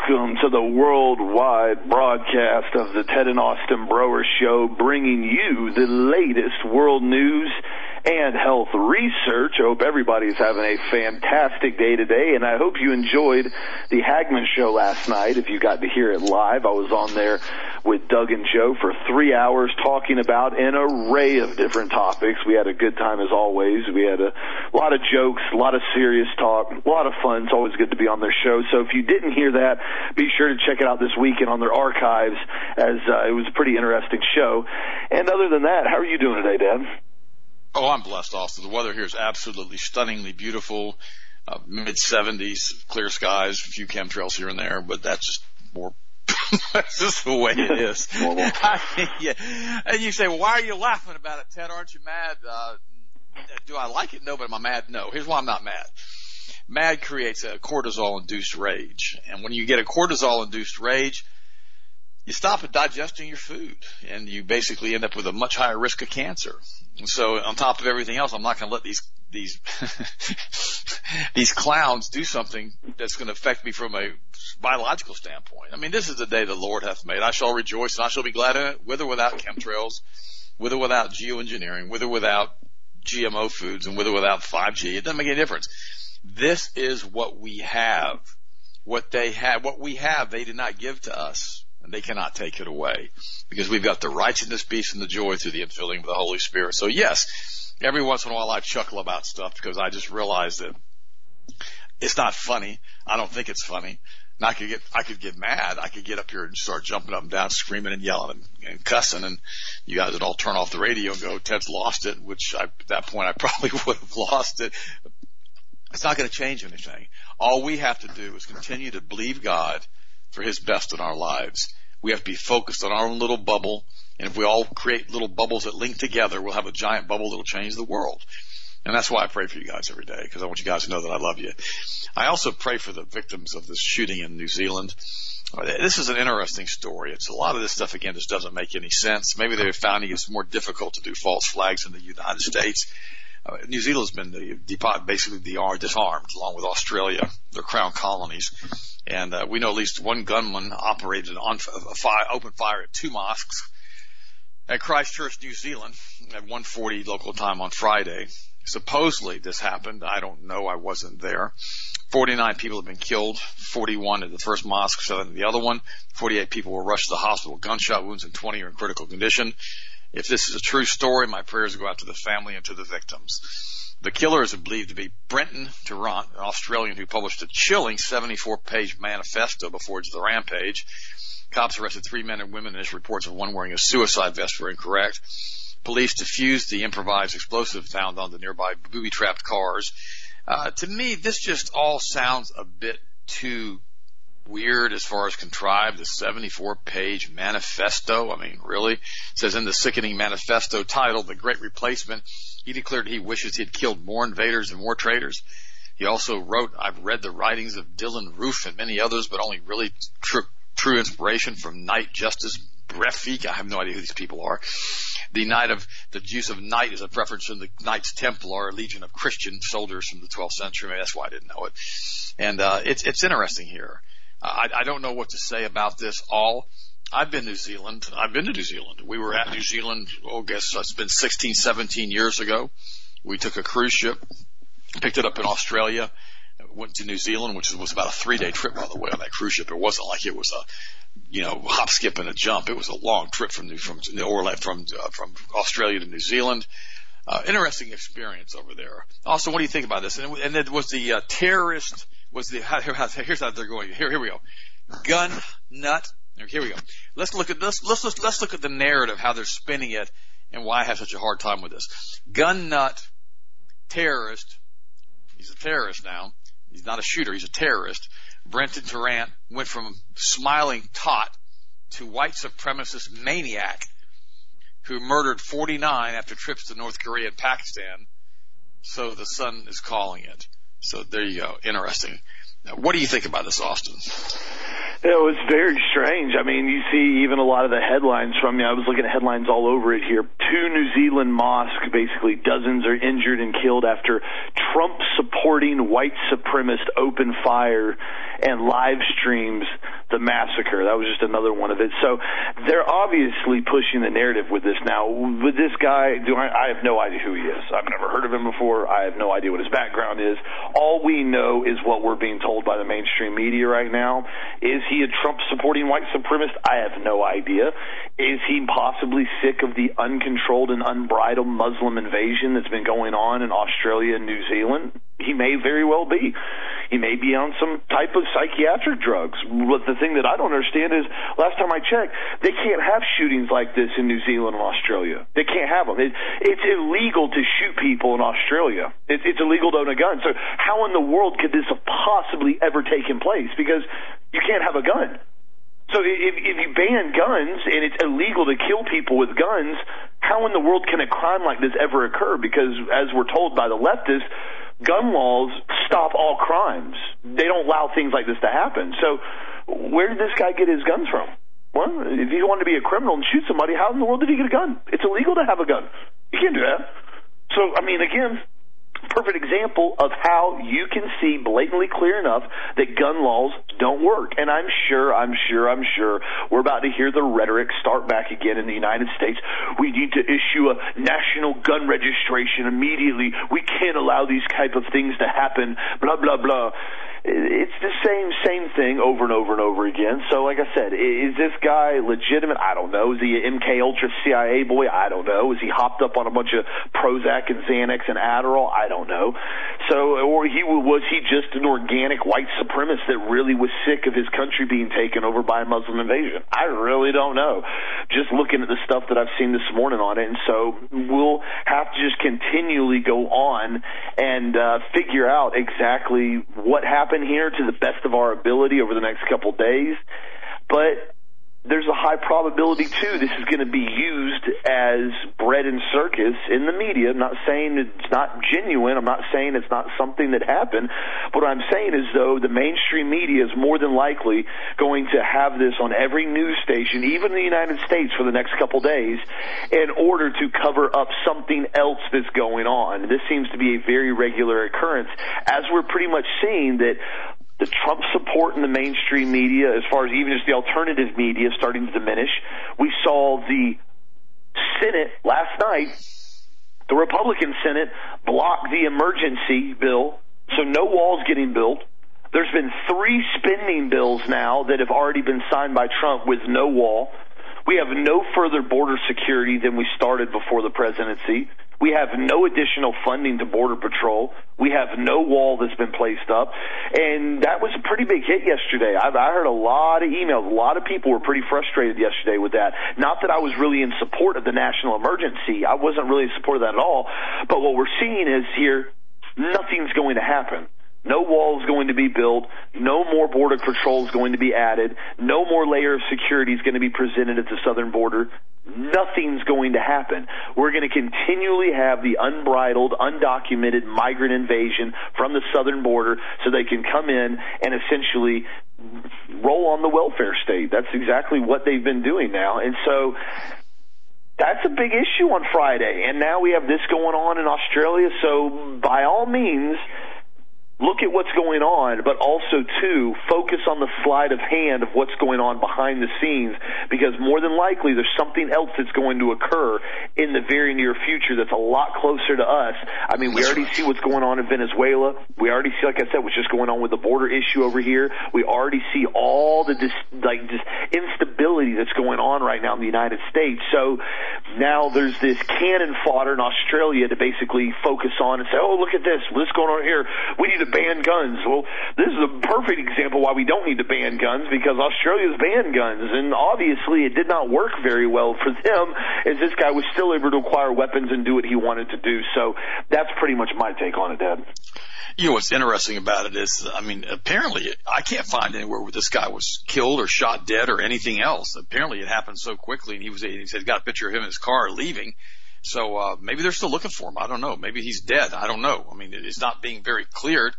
Welcome to the worldwide broadcast of the Ted and Austin Broer Show, bringing you the latest world news and health research. I hope everybody's having a fantastic day today, and I hope you enjoyed the Hagmann Show last night. If you got to hear it live, I was on there with Doug and Joe for 3 hours talking about an array of different topics. We had a good time as always. We had a lot of jokes, a lot of serious talk, a lot of fun. It's always good to be on their show. So if you didn't hear that, be sure to check it out this weekend on their archives, as it was a pretty interesting show. And other than that, how are you doing today, Dad? Oh, I'm blessed, Austin. The weather here is absolutely stunningly beautiful. Mid-70s, clear skies, a few chemtrails here and there, but that's just more. That's just the way it is. I mean, yeah. And you say, well, why are you laughing about it, Ted? Aren't you mad? Do I like it? No, but am I mad? No. Here's why I'm not mad. Mad creates a cortisol-induced rage. And when you get a cortisol-induced rage, you stop at digesting your food, and you basically end up with a much higher risk of cancer. And so on top of everything else, I'm not going to let these these clowns do something that's going to affect me from a biological standpoint. I mean, this is the day the Lord hath made. I shall rejoice, and I shall be glad in it, with or without chemtrails, with or without geoengineering, with or without GMO foods, and with or without 5G. It doesn't make any difference. This is what we have. What they have, what we have, they did not give to us. And they cannot take it away, because we've got the righteousness, peace, and the joy through the infilling of the Holy Spirit. So yes, every once in a while I chuckle about stuff, because I just realize that it's not funny. I don't think it's funny. And I could get mad. I could get up here and start jumping up and down, screaming and yelling and cussing, and you guys would all turn off the radio and go, Ted's lost it, which at that point I probably would have lost it. It's not going to change anything. All we have to do is continue to believe God for his best in our lives. We have to be focused on our own little bubble, and if we all create little bubbles that link together, we'll have a giant bubble that will change the world. And that's why I pray for you guys every day, because I want you guys to know that I love you. I also pray for the victims of this shooting in New Zealand. This is an interesting story. It's a lot of this stuff, again, just doesn't make any sense. Maybe they're finding it's more difficult to do false flags in the United States. New Zealand's been basically disarmed, along with Australia, their crown colonies. And we know at least one gunman operated open fire at 2 mosques at Christchurch, New Zealand, at 1:40 local time on Friday. Supposedly this happened. I don't know. I wasn't there. 49 people have been killed, 41 at the first mosque, 7 at the other one. 48 people were rushed to the hospital, gunshot wounds, and 20 are in critical condition. If this is a true story, my prayers go out to the family and to the victims. The killer is believed to be Brenton Tarrant, an Australian who published a chilling 74-page manifesto before the rampage. Cops arrested 3 men and women. Initial reports of one wearing a suicide vest were incorrect. Police defused the improvised explosive found on the nearby booby-trapped cars. To me, this just all sounds a bit too weird as far as contrived. The 74-page manifesto, I mean, really? It says in the sickening manifesto titled The Great Replacement, he declared he wishes he had killed more invaders and more traitors. He also wrote, I've read the writings of Dylan Roof and many others, but only really true inspiration from Knight Justice Breivik. I have no idea who these people are. The use of knight is a preference from the Knights Templar, a legion of Christian soldiers from the 12th century. Maybe that's why I didn't know it. And it's interesting here. I don't know what to say about this all. I've been to New Zealand. We were at New Zealand, I guess it's been 16, 17 years ago. We took a cruise ship, picked it up in Australia, went to New Zealand, which was about a 3-day trip, by the way, on that cruise ship. It wasn't like it was a, hop, skip, and a jump. It was a long trip from Australia to New Zealand. Interesting experience over there. Also, what do you think about this? And it was the terrorist. Here's how they're going. Here we go. Gun nut. Here we go. Let's look at the narrative, how they're spinning it, and why I have such a hard time with this. Gun nut, terrorist. He's a terrorist now. He's not a shooter. He's a terrorist. Brenton Tarrant went from smiling tot to white supremacist maniac who murdered 49 after trips to North Korea and Pakistan. So the Sun is calling it. So there you go. Interesting. Now, what do you think about this, Austin? It was very strange. I mean, you see even a lot of the headlines from, I was looking at headlines all over it here. 2 New Zealand mosques, basically dozens are injured and killed after Trump-supporting white supremacist open fire and live streams the massacre. That was just another one of it. So they're obviously pushing the narrative with this now. With this guy, I have no idea who he is. I've never heard of him before. I have no idea what his background is. All we know is what we're being told by the mainstream media right now. Is he a Trump-supporting white supremacist? I have no idea. Is he possibly sick of the uncontrolled and unbridled Muslim invasion that's been going on in Australia and New Zealand? He may very well be. He may be on some type of psychiatric drugs. But the thing that I don't understand is, last time I checked, they can't have shootings like this in New Zealand and Australia. They can't have them. It's illegal to shoot people in Australia. It's illegal to own a gun. So how in the world could this have possibly ever taken place? Because you can't have a gun. So if you ban guns and it's illegal to kill people with guns, how in the world can a crime like this ever occur? Because as we're told by the leftists, gun laws stop all crimes. They don't allow things like this to happen. So where did this guy get his guns from? Well, if he wanted to be a criminal and shoot somebody, how in the world did he get a gun? It's illegal to have a gun. You can't do that. So, I mean, again, perfect example of how you can see blatantly clear enough that gun laws don't work. And I'm sure we're about to hear the rhetoric start back again in the United States. We need to issue a national gun registration immediately. We can't allow these type of things to happen, blah, blah, blah. It's the same thing over and over and over again. So like I said, is this guy legitimate? I don't know. Is he an MK Ultra CIA boy? I don't know. Is he hopped up on a bunch of Prozac and Xanax and Adderall? I don't know. So, or was he just an organic white supremacist that really was sick of his country being taken over by a Muslim invasion? I really don't know. Just looking at the stuff that I've seen this morning on it. And so we'll have to just continually go on and figure out exactly what happened here to the best of our ability over the next couple days. But there's a high probability, too, this is going to be used as bread and circus in the media. I'm not saying it's not genuine. I'm not saying it's not something that happened. But what I'm saying is, though, the mainstream media is more than likely going to have this on every news station, even in the United States, for the next couple days, in order to cover up something else that's going on. This seems to be a very regular occurrence, as we're pretty much seeing that the Trump support in the mainstream media, as far as even just the alternative media, starting to diminish. We saw the Senate last night, the Republican Senate, block the emergency bill, so no walls getting built. There's been 3 spending bills now that have already been signed by Trump with no wall. We have no further border security than we started before the presidency. We have no additional funding to Border Patrol. We have no wall that's been placed up. And that was a pretty big hit yesterday. I heard a lot of emails. A lot of people were pretty frustrated yesterday with that. Not that I was really in support of the national emergency. I wasn't really in support of that at all. But what we're seeing is here, nothing's going to happen. No wall is going to be built. No more Border Patrol is going to be added. No more layer of security is going to be presented at the southern border. Nothing's going to happen. We're going to continually have the unbridled, undocumented migrant invasion from the southern border so they can come in and essentially roll on the welfare state. That's exactly what they've been doing now. And so that's a big issue on Friday. And now we have this going on in Australia. So by all means, look at what's going on, but also, too, focus on the sleight of hand of what's going on behind the scenes, because more than likely there's something else that's going to occur in the very near future that's a lot closer to us. I mean, we already see what's going on in Venezuela. We already see, like I said, what's just going on with the border issue over here. We already see all the just instability that's going on right now in the United States. So now there's this cannon fodder in Australia to basically focus on and say, oh, look at this. What's going on here? We need to ban guns. Well, this is a perfect example why we don't need to ban guns, because Australia's banned guns, and obviously it did not work very well for them, as this guy was still able to acquire weapons and do what he wanted to do. So that's pretty much my take on it, Dad. You know, what's interesting about it is, I mean, apparently I can't find anywhere where this guy was killed or shot dead or anything else. Apparently it happened so quickly, and he said he got a picture of him in his car leaving. So maybe they're still looking for him. I don't know. Maybe he's dead. I don't know. I mean, it's not being very cleared.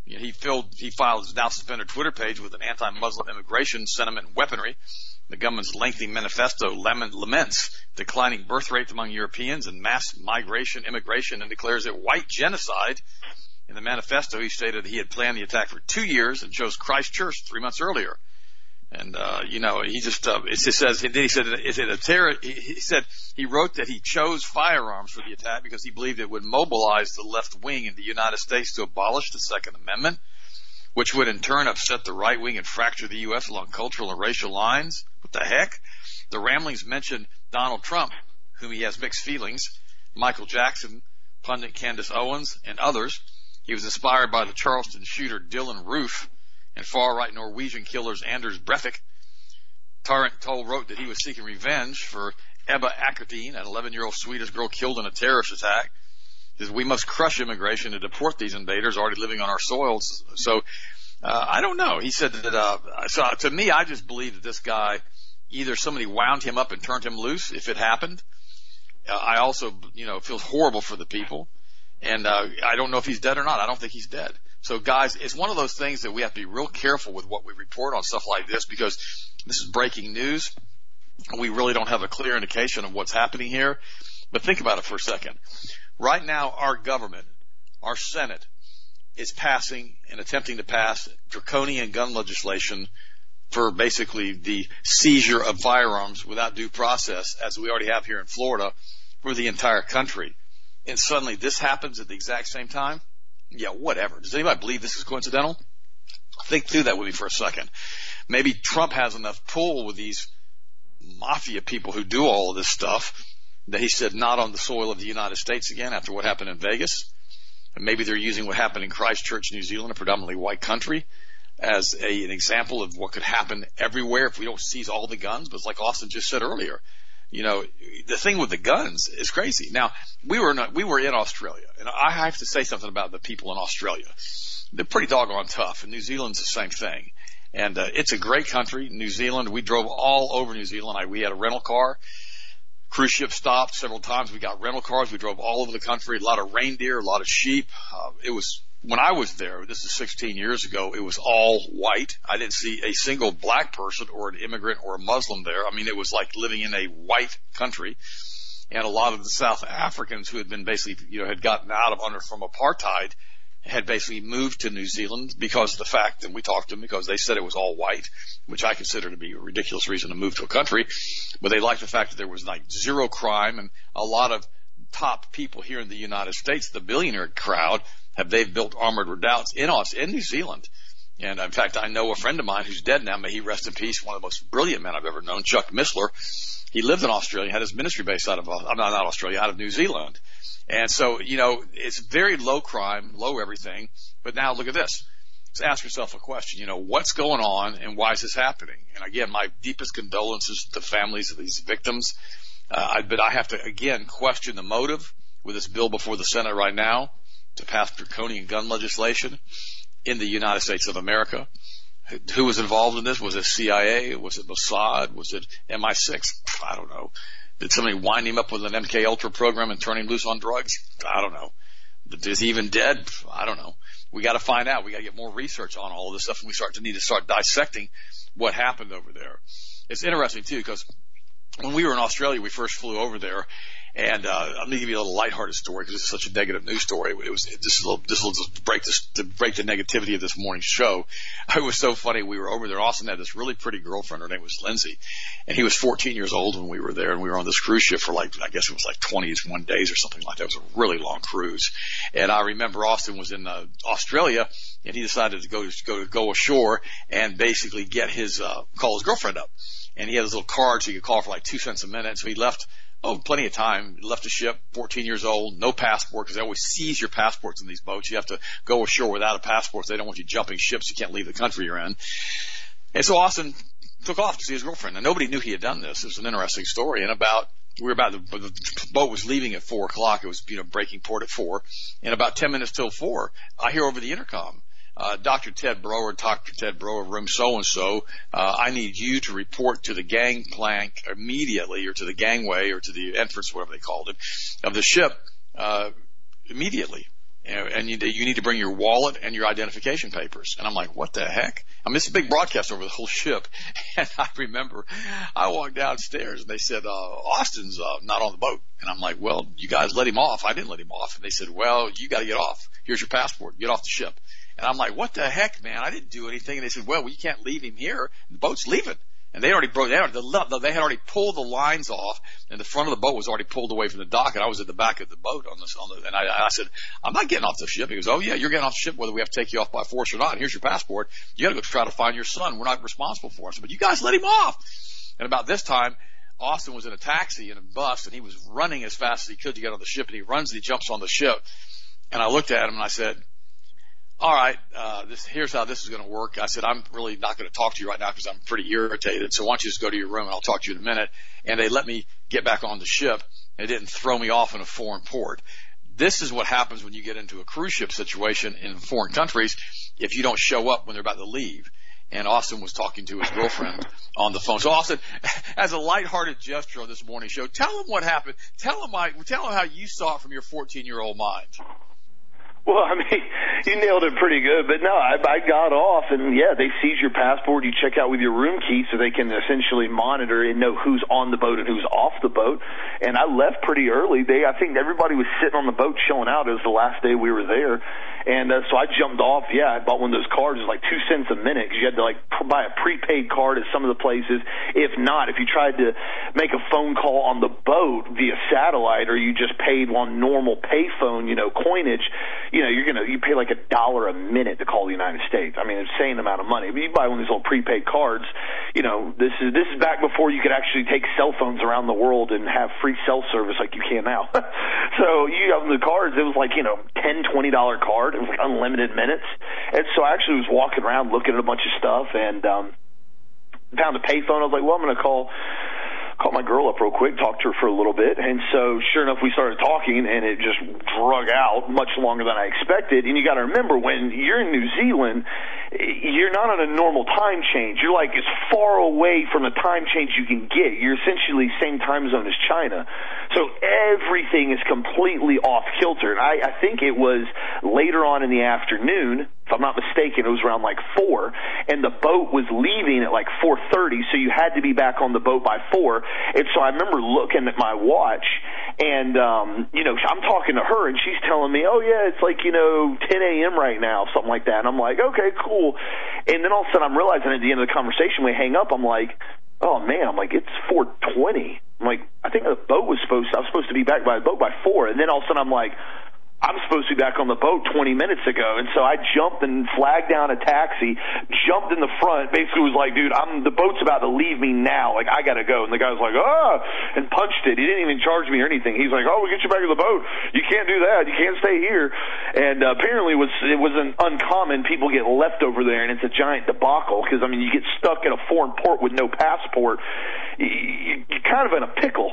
He filed his now suspended Twitter page with an anti-Muslim immigration sentiment and weaponry. The government's lengthy manifesto laments declining birth rates among Europeans and mass migration, immigration, and declares it white genocide. In the manifesto, he stated he had planned the attack for 2 years and chose Christchurch 3 months earlier. And, he just, it just says, he said, is it a terror? He said he wrote that he chose firearms for the attack because he believed it would mobilize the left wing in the United States to abolish the Second Amendment, which would in turn upset the right wing and fracture the U.S. along cultural and racial lines. What the heck? The ramblings mentioned Donald Trump, whom he has mixed feelings, Michael Jackson, pundit Candace Owens, and others. He was inspired by the Charleston shooter Dylan Roof and far-right Norwegian killers Anders Breivik. Tarrant wrote that he was seeking revenge for Ebba Akertine, an 11-year-old Swedish girl killed in a terrorist attack. He says, we must crush immigration and deport these invaders already living on our soils. So, I don't know. He said that, so to me, I just believe that this guy, either somebody wound him up and turned him loose if it happened. I also, feel horrible for the people. And I don't know if he's dead or not. I don't think he's dead. So, guys, it's one of those things that we have to be real careful with what we report on stuff like this because this is breaking news. We really don't have a clear indication of what's happening here. But think about it for a second. Right now, our government, our Senate, is passing and attempting to pass draconian gun legislation for basically the seizure of firearms without due process, as we already have here in Florida, for the entire country. And suddenly this happens at the exact same time? Yeah, whatever. Does anybody believe this is coincidental? Think through that with me for a second. Maybe Trump has enough pull with these mafia people who do all of this stuff that he said not on the soil of the United States again after what happened in Vegas. And maybe they're using what happened in Christchurch, New Zealand, a predominantly white country, as an example of what could happen everywhere if we don't seize all the guns. But it's like Austin just said earlier. The thing with the guns is crazy. Now, we were in Australia, and I have to say something about the people in Australia. They're pretty doggone tough, and New Zealand's the same thing. And it's a great country. New Zealand, we drove all over New Zealand. We had a rental car. Cruise ship stopped several times. We got rental cars. We drove all over the country. A lot of reindeer, a lot of sheep. When I was there, this is 16 years ago, it was all white. I didn't see a single black person or an immigrant or a Muslim there. I mean, it was like living in a white country. And a lot of the South Africans who had been basically, had gotten out from apartheid had basically moved to New Zealand because of the fact that we talked to them because they said it was all white, which I consider to be a ridiculous reason to move to a country. But they liked the fact that there was like zero crime and a lot of top people here in the United States, the billionaire crowd, they've built armored redoubts in New Zealand. And in fact, I know a friend of mine who's dead now, may he rest in peace, one of the most brilliant men I've ever known, Chuck Missler. He lived in Australia, had his ministry based out of New Zealand. And so, it's very low crime, low everything. But now look at this. Let's ask yourself a question. What's going on and why is this happening? And again, my deepest condolences to the families of these victims. But I have to, again, question the motive with this bill before the Senate right now to pass draconian gun legislation in the United States of America. Who was involved in this? Was it CIA? Was it Mossad? Was it MI6? I don't know. Did somebody wind him up with an MK Ultra program and turn him loose on drugs? I don't know. Is he even dead? I don't know. We got to find out. We got to get more research on all of this stuff, and we need to start dissecting what happened over there. It's interesting too because when we were in Australia, we first flew over there, and I'm going to give you a little lighthearted story because it's such a negative news story. This will just break the negativity of this morning's show. It was so funny. We were over there. Austin had this really pretty girlfriend. Her name was Lindsay, and he was 14 years old when we were there, and we were on this cruise ship for I guess it was 21 days or something like that. It was a really long cruise. And I remember Austin was in Australia, and he decided to go ashore and basically get call his girlfriend up. And he had his little card so you could call for 2 cents a minute. So he left, plenty of time. He left the ship, 14 years old, no passport, because they always seize your passports in these boats. You have to go ashore without a passport. So they don't want you jumping ships. You can't leave the country you're in. And so Austin took off to see his girlfriend. And nobody knew he had done this. It was an interesting story. And the boat was leaving at 4 o'clock. It was, breaking port at 4. And about 10 minutes till 4, I hear over the intercom, Dr. Ted Brower, room so-and-so, I need you to report to the gangplank immediately, or to the gangway, or to the entrance, whatever they called it, of the ship, immediately. and you need to bring your wallet and your identification papers. And I'm like, what the heck? I mean, it's a big broadcast over the whole ship. And I remember I walked downstairs and they said, Austin's not on the boat. And I'm like, well, you guys let him off. I didn't let him off. And they said, well, you got to get off. Here's your passport. Get off the ship. And I'm like, what the heck, man? I didn't do anything. And they said, well, you can't leave him here. The boat's leaving. And they had already pulled the lines off, and the front of the boat was already pulled away from the dock, and I was at the back of the boat and I said, I'm not getting off the ship. He goes, oh yeah, you're getting off the ship whether we have to take you off by force or not. And here's your passport. You got to go try to find your son. We're not responsible for him. But you guys let him off. And about this time, Austin was in a taxi in a bus, and he was running as fast as he could to get on the ship, and he runs and he jumps on the ship. And I looked at him and I said, all right, here's how this is going to work. I said, I'm really not going to talk to you right now because I'm pretty irritated. So why don't you just go to your room and I'll talk to you in a minute. And they let me get back on the ship. They didn't throw me off in a foreign port. This is what happens when you get into a cruise ship situation in foreign countries if you don't show up when they're about to leave. And Austin was talking to his girlfriend on the phone. So Austin, as a lighthearted gesture on this morning show, tell him what happened. Tell him how you saw it from your 14-year-old mind. Well, I mean, you nailed it pretty good. But no, I got off, and yeah, they seize your passport. You check out with your room key so they can essentially monitor and know who's on the boat and who's off the boat. And I left pretty early. I think everybody was sitting on the boat chilling out. It was the last day we were there. And so I jumped off. Yeah, I bought one of those cards. It was like 2 cents a minute because you had to like buy a prepaid card at some of the places. If not, if you tried to make a phone call on the boat via satellite or you just paid on normal payphone, coinage, you pay like $1 a minute to call the United States. I mean, insane amount of money. But you buy one of these little prepaid cards, this is back before you could actually take cell phones around the world and have free cell service like you can now. So you have the cards, it was like, $10, $20 card. It was like unlimited minutes. And so I actually was walking around looking at a bunch of stuff and found a payphone. I was like, well, I'm going to call my girl up real quick, talk to her for a little bit. And so sure enough, we started talking and it just drug out much longer than I expected. And you got to remember, when you're in New Zealand, you're not on a normal time change. You're like as far away from the time change you can get. You're essentially same time zone as China. So everything is completely off kilter. And I think it was later on in the afternoon, if I'm not mistaken, it was around like 4, and the boat was leaving at like 4:30, so you had to be back on the boat by 4. And so I remember looking at my watch, and I'm talking to her, and she's telling me, oh yeah, it's like 10 a.m. right now, something like that. And I'm like, okay, cool. And then all of a sudden I'm realizing at the end of the conversation, we hang up, I'm like, oh man, I'm like, it's 4:20. I'm like, I think I was supposed to be back by the boat by 4. And then all of a sudden I'm like, I'm supposed to be back on the boat 20 minutes ago. And so I jumped and flagged down a taxi, jumped in the front, basically was like, dude, the boat's about to leave me now. Like, I got to go. And the guy was like, and punched it. He didn't even charge me or anything. He's like, oh, we'll get you back on the boat. You can't do that. You can't stay here. And apparently it wasn't uncommon. People get left over there, and it's a giant debacle because, you get stuck in a foreign port with no passport. You're kind of in a pickle.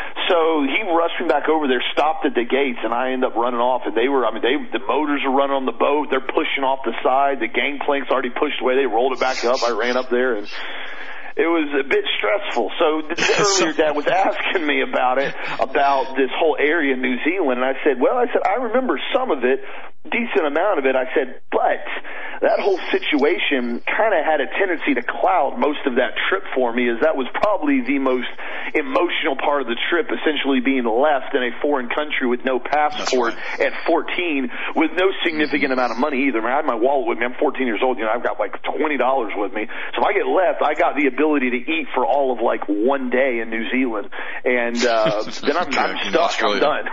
So he rushed me back over there, stopped at the gates, and I ended up running off. And the motors are running on the boat. They're pushing off the side. The gangplank's already pushed away. They rolled it back up. I ran up there, and it was a bit stressful. So earlier, Dad was asking me about this whole area in New Zealand, and I said, I remember some of it, decent amount of it. I said, but that whole situation kind of had a tendency to cloud most of that trip for me, as that was probably the most emotional part of the trip, essentially being left in a foreign country with no passport at 14, with no significant amount of money either. I had my wallet with me. I'm 14 years old. I've got like $20 with me. So if I get left, I got the ability to eat for all of like one day in New Zealand, and then I'm stuck. I'm done.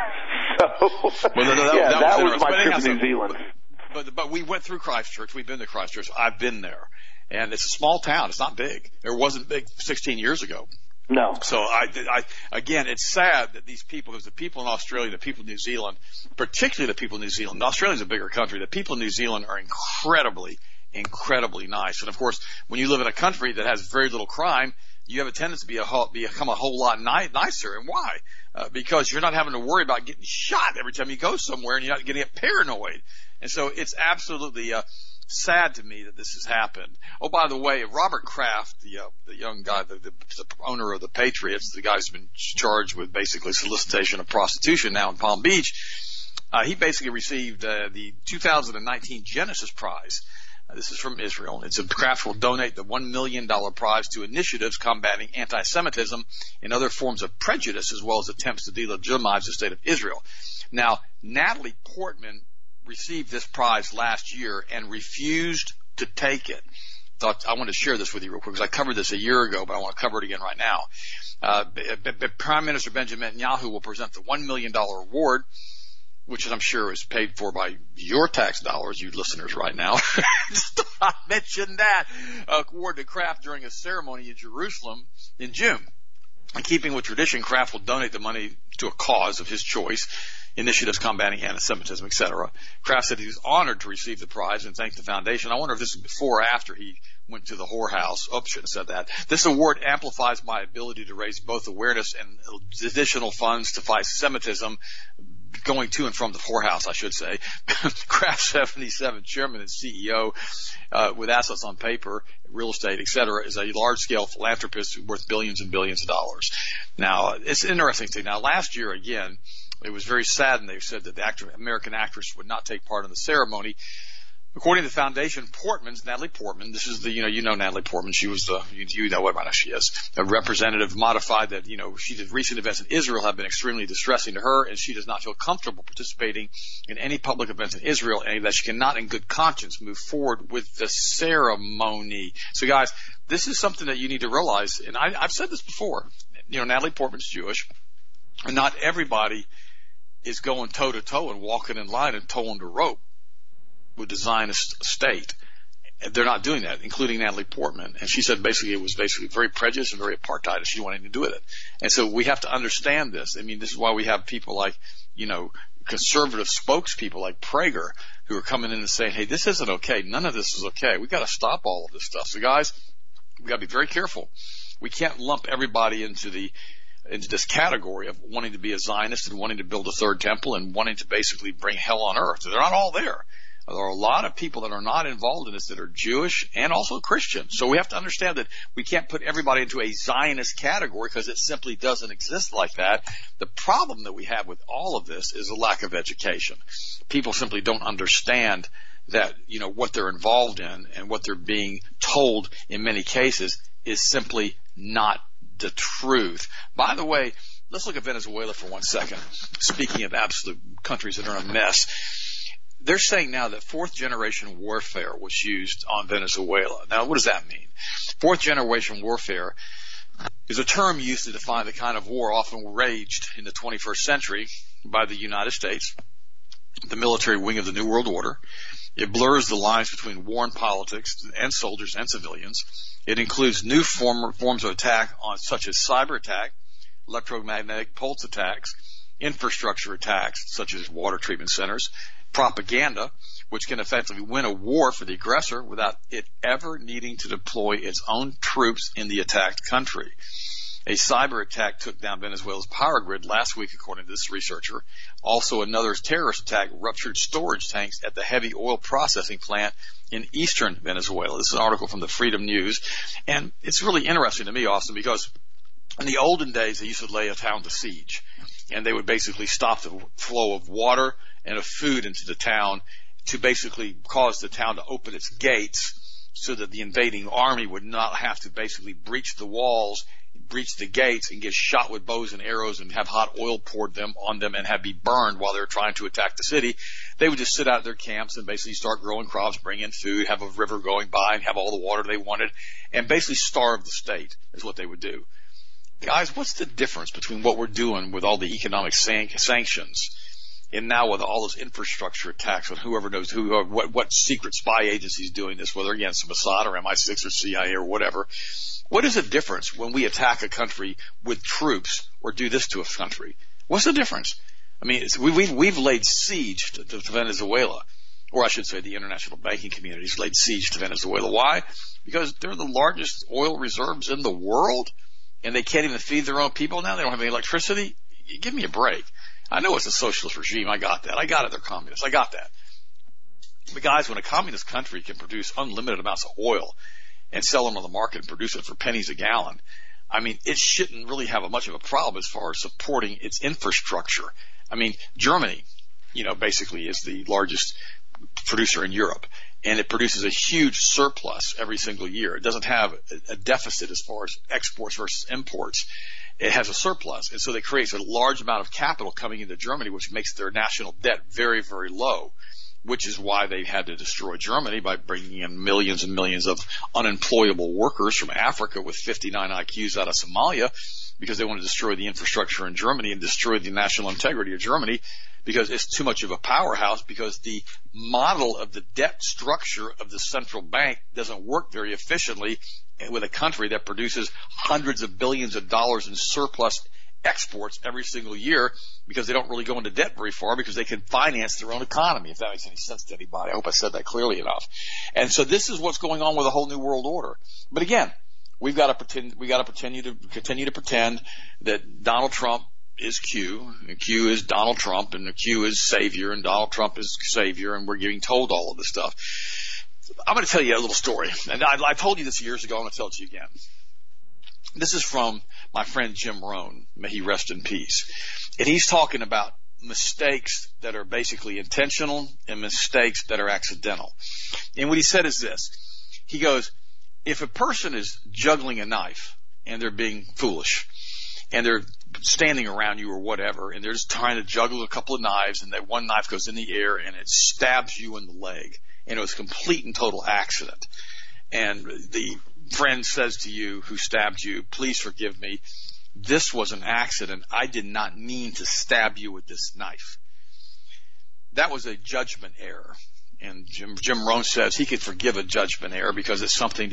So that was my trip to New Zealand. But we went through Christchurch. We've been to Christchurch. I've been there, and it's a small town. It's not big. It wasn't big 16 years ago. No. So again, it's sad that these people, there's the people in Australia, the people in New Zealand, particularly the people in New Zealand. Australia's a bigger country. The people in New Zealand are incredibly nice. And of course, when you live in a country that has very little crime, you have a tendency to become a whole lot nicer. And why? Because you're not having to worry about getting shot every time you go somewhere, and you're not getting paranoid. And so it's absolutely sad to me that this has happened. Oh, by the way, Robert Kraft, the young guy, the owner of the Patriots, the guy who's been charged with basically solicitation of prostitution now in Palm Beach, He basically received the 2019 Genesis Prize. This is from Israel. Kraft will donate the $1 million prize to initiatives combating anti-Semitism and other forms of prejudice, as well as attempts to delegitimize the state of Israel. Now, Natalie Portman received this prize last year and refused to take it. Thought I want to share this with you real quick because I covered this a year ago, but I want to cover it again right now. Prime Minister Benjamin Netanyahu will present the $1 million award, which I'm sure is paid for by your tax dollars, you listeners right now. Just I mentioned that award to Kraft during a ceremony in Jerusalem in June. In keeping with tradition, Kraft will donate the money to a cause of his choice, initiatives combating anti-Semitism, etc. Kraft said he was honored to receive the prize and thanked the foundation. I wonder if this is before or after he went to the whorehouse. Oh, shouldn't have said that. This award amplifies my ability to raise both awareness and additional funds to fight Semitism going to and from the whorehouse, I should say. Kraft 77 chairman and CEO with assets on paper, real estate, etc., is a large-scale philanthropist worth billions and billions of dollars. Now, it's an interesting thing. Now, last year, again, it was very sad, and they said that the American actress would not take part in the ceremony. According to the foundation, Natalie Portman, this is you know Natalie Portman, she was you know what she is, a representative, modified that, she did recent events in Israel have been extremely distressing to her, and she does not feel comfortable participating in any public events in Israel, and that she cannot in good conscience move forward with the ceremony. So guys, this is something that you need to realize, and I've said this before, Natalie Portman's Jewish, and not everybody is going toe to toe and walking in line and toeing the rope with the Zionist state. They're not doing that, including Natalie Portman. And she said basically it was very prejudiced and very apartheid, and she didn't want anything to do with it. And so we have to understand this. I mean, this is why we have people like, conservative spokespeople like Prager who are coming in and saying, hey, this isn't okay. None of this is okay. We've got to stop all of this stuff. So guys, we've got to be very careful. We can't lump everybody into this category of wanting to be a Zionist and wanting to build a third temple and wanting to basically bring hell on earth. They're not all there. There are a lot of people that are not involved in this that are Jewish and also Christian. So we have to understand that we can't put everybody into a Zionist category because it simply doesn't exist like that. The problem that we have with all of this is a lack of education. People simply don't understand that, what they're involved in and what they're being told in many cases is simply not the truth. By the way, let's look at Venezuela for 1 second. Speaking of absolute countries that are in a mess, they're saying now that fourth generation warfare was used on Venezuela. Now, what does that mean? Fourth generation warfare is a term used to define the kind of war often waged in the 21st century by the United States, the military wing of the New World Order. It blurs the lines between war and politics and soldiers and civilians. It includes new forms of attack such as cyber attack, electromagnetic pulse attacks, infrastructure attacks such as water treatment centers, propaganda, which can effectively win a war for the aggressor without it ever needing to deploy its own troops in the attacked country. A cyber attack took down Venezuela's power grid last week, according to this researcher. Also, another terrorist attack ruptured storage tanks at the heavy oil processing plant in eastern Venezuela. This is an article from the Freedom News. And it's really interesting to me, Austin, because in the olden days, they used to lay a town to siege. And they would basically stop the flow of water and of food into the town to basically cause the town to open its gates so that the invading army would not have to basically breach the walls, breach the gates, and get shot with bows and arrows and have hot oil poured on them and be burned while they're trying to attack the city. They would just sit out at their camps and basically start growing crops, bring in food, have a river going by, and have all the water they wanted, and basically starve the state is what they would do. Guys, what's the difference between what we're doing with all the economic sanctions and now with all those infrastructure attacks on whoever knows what secret spy agency's doing this, whether against Mossad or MI6 or CIA or whatever? What is the difference when we attack a country with troops or do this to a country? What's the difference? I mean, we've laid siege to Venezuela, or I should say the international banking community's laid siege to Venezuela. Why? Because they're the largest oil reserves in the world, and they can't even feed their own people now. They don't have any electricity. Give me a break. I know it's a socialist regime. I got that. I got it. They're communists. I got that. But guys, when a communist country can produce unlimited amounts of oil and sell them on the market and produce it for pennies a gallon, I mean, it shouldn't really have much of a problem as far as supporting its infrastructure. I mean, Germany basically is the largest producer in Europe. And it produces a huge surplus every single year. It doesn't have a deficit as far as exports versus imports. It has a surplus. And so that creates a large amount of capital coming into Germany, which makes their national debt very, very low, which is why they had to destroy Germany by bringing in millions and millions of unemployable workers from Africa with 59 IQs out of Somalia, because they want to destroy the infrastructure in Germany and destroy the national integrity of Germany, because it's too much of a powerhouse, because the model of the debt structure of the central bank doesn't work very efficiently with a country that produces hundreds of billions of dollars in surplus exports every single year, because they don't really go into debt very far, because they can finance their own economy, if that makes any sense to anybody. I hope I said that clearly enough. And so this is what's going on with the whole New World Order. But again, we've got to continue to pretend that Donald Trump is Q, and Q is Donald Trump, and the Q is Savior, and Donald Trump is Savior, and we're getting told all of this stuff. I'm going to tell you a little story, and I told you this years ago. I'm going to tell it to you again. This is from my friend Jim Rohn, may he rest in peace, and he's talking about mistakes that are basically intentional and mistakes that are accidental. And what he said is this. He goes, if a person is juggling a knife and they're being foolish, and they're standing around you or whatever, and they're just trying to juggle a couple of knives, and that one knife goes in the air and it stabs you in the leg, and it was a complete and total accident. And the friend says to you who stabbed you, please forgive me. This was an accident. I did not mean to stab you with this knife. That was a judgment error. And Jim Rohn says he could forgive a judgment error because it's something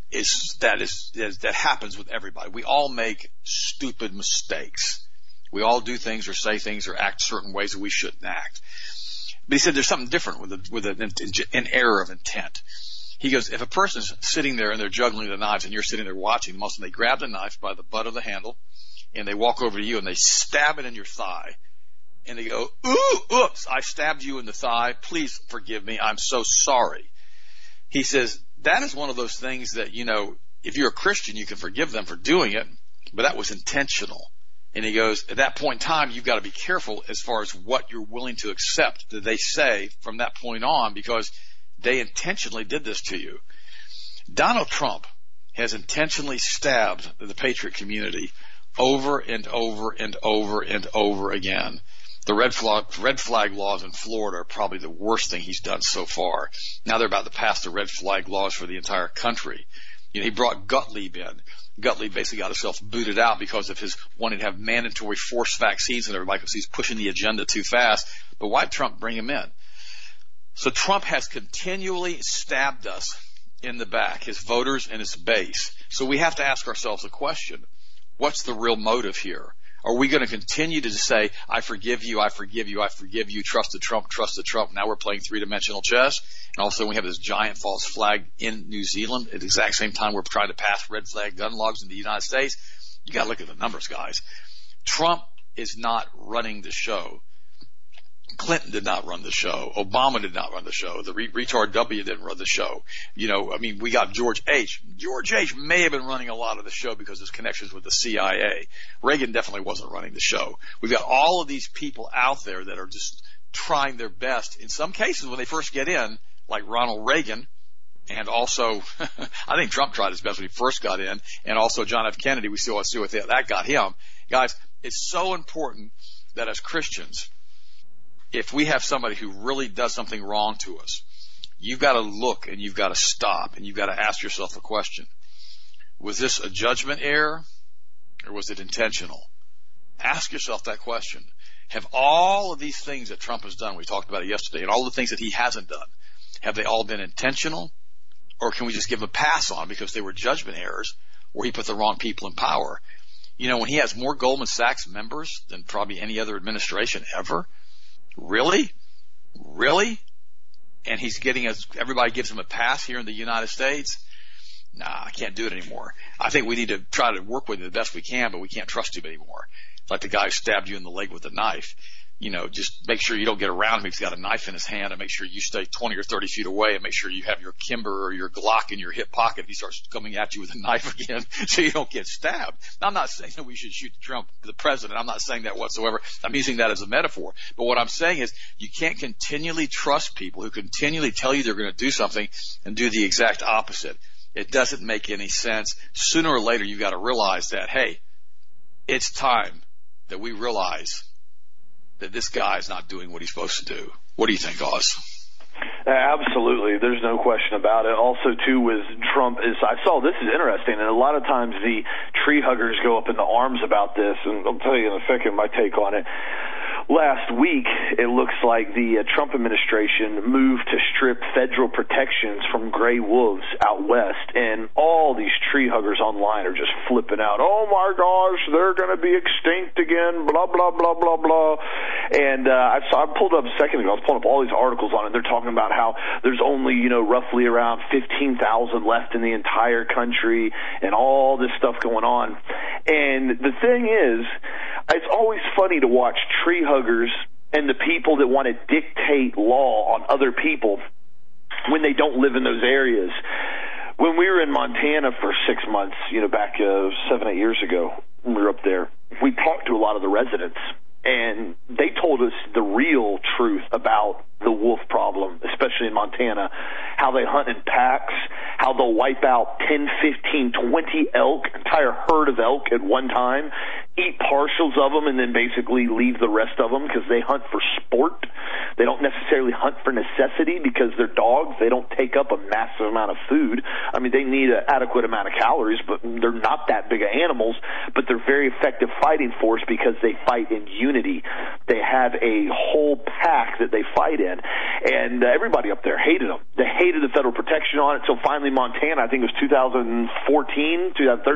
that happens with everybody. We all make stupid mistakes. We all do things or say things or act certain ways that we shouldn't act. But he said there's something different with an error of intent. He goes, if a person's sitting there and they're juggling the knives and you're sitting there watching, most of them, they grab the knife by the butt of the handle and they walk over to you and they stab it in your thigh. And they go, oops, I stabbed you in the thigh. Please forgive me. I'm so sorry. He says, that is one of those things that, if you're a Christian, you can forgive them for doing it, but that was intentional. And he goes, at that point in time, you've got to be careful as far as what you're willing to accept that they say from that point on, because they intentionally did this to you. Donald Trump has intentionally stabbed the patriot community over and over and over and over again. The red flag laws in Florida are probably the worst thing he's done so far. Now they're about to pass the red flag laws for the entire country. He brought Gottlieb in. Gottlieb basically got himself booted out because of his wanting to have mandatory forced vaccines and everybody, because he's pushing the agenda too fast. But why Trump bring him in? So Trump has continually stabbed us in the back, his voters and his base. So we have to ask ourselves a question. What's the real motive here? Are we going to continue to say, I forgive you, I forgive you, I forgive you, trust the Trump, trust the Trump? Now we're playing three-dimensional chess. And also we have this giant false flag in New Zealand at the exact same time we're trying to pass red flag gun laws in the United States. You got to look at the numbers, guys. Trump is not running the show. Clinton did not run the show. Obama did not run the show. The retard W didn't run the show. We got George H. George H. may have been running a lot of the show because of his connections with the CIA. Reagan definitely wasn't running the show. We've got all of these people out there that are just trying their best. In some cases, when they first get in, like Ronald Reagan, and also, I think Trump tried his best when he first got in, and also John F. Kennedy, we still want to see what that got him. Guys, it's so important that as Christians, if we have somebody who really does something wrong to us, you've got to look and you've got to stop and you've got to ask yourself a question. Was this a judgment error or was it intentional? Ask yourself that question. Have all of these things that Trump has done, we talked about it yesterday, and all the things that he hasn't done, have they all been intentional? Or can we just give a pass on because they were judgment errors or he put the wrong people in power? When he has more Goldman Sachs members than probably any other administration ever, Really? And he's everybody gives him a pass here in the United States? Nah, I can't do it anymore. I think we need to try to work with him the best we can, but we can't trust him anymore. Like the guy who stabbed you in the leg with a knife. just make sure you don't get around him. He's got a knife in his hand, and make sure you stay 20 or 30 feet away, and make sure you have your Kimber or your Glock in your hip pocket if he starts coming at you with a knife again, so you don't get stabbed. Now, I'm not saying that we should shoot Trump, the president. I'm not saying that whatsoever. I'm using that as a metaphor. But what I'm saying is you can't continually trust people who continually tell you they're going to do something and do the exact opposite. It doesn't make any sense. Sooner or later, you've got to realize that, hey, it's time that we realize that this guy is not doing what he's supposed to do. What do you think, Oz? Absolutely. There's no question about it. Also, too, with Trump I saw this is interesting, and a lot of times the tree huggers go up in the arms about this, and I'll tell you in a second my take on it. Last week, it looks like the Trump administration moved to strip federal protections from gray wolves out west, and all these tree huggers online are just flipping out. Oh my gosh, they're going to be extinct again, blah, blah, blah, blah, blah. And I pulled up a second ago, I was pulling up all these articles on it. They're talking about how there's only, roughly around 15,000 left in the entire country and all this stuff going on. And the thing is, it's always funny to watch tree huggers and the people that want to dictate law on other people when they don't live in those areas. When we were in Montana for 6 months, back 7-8 years ago, we were up there, we talked to a lot of the residents, and they told us the real truth about the wolf problem, especially in Montana, how they hunt in packs, how they'll wipe out 10, 15, 20 elk, entire herd of elk at one time, eat partials of them, and then basically leave the rest of them because they hunt for sport. They don't necessarily hunt for necessity because they're dogs. They don't take up a massive amount of food. I mean, they need an adequate amount of calories, but they're not that big of animals, but they're very effective fighting force because they fight in unity. They have a whole pack that they fight in, and everybody up there hated them. They hated the federal protection on it, so finally Montana, I think it was 2013,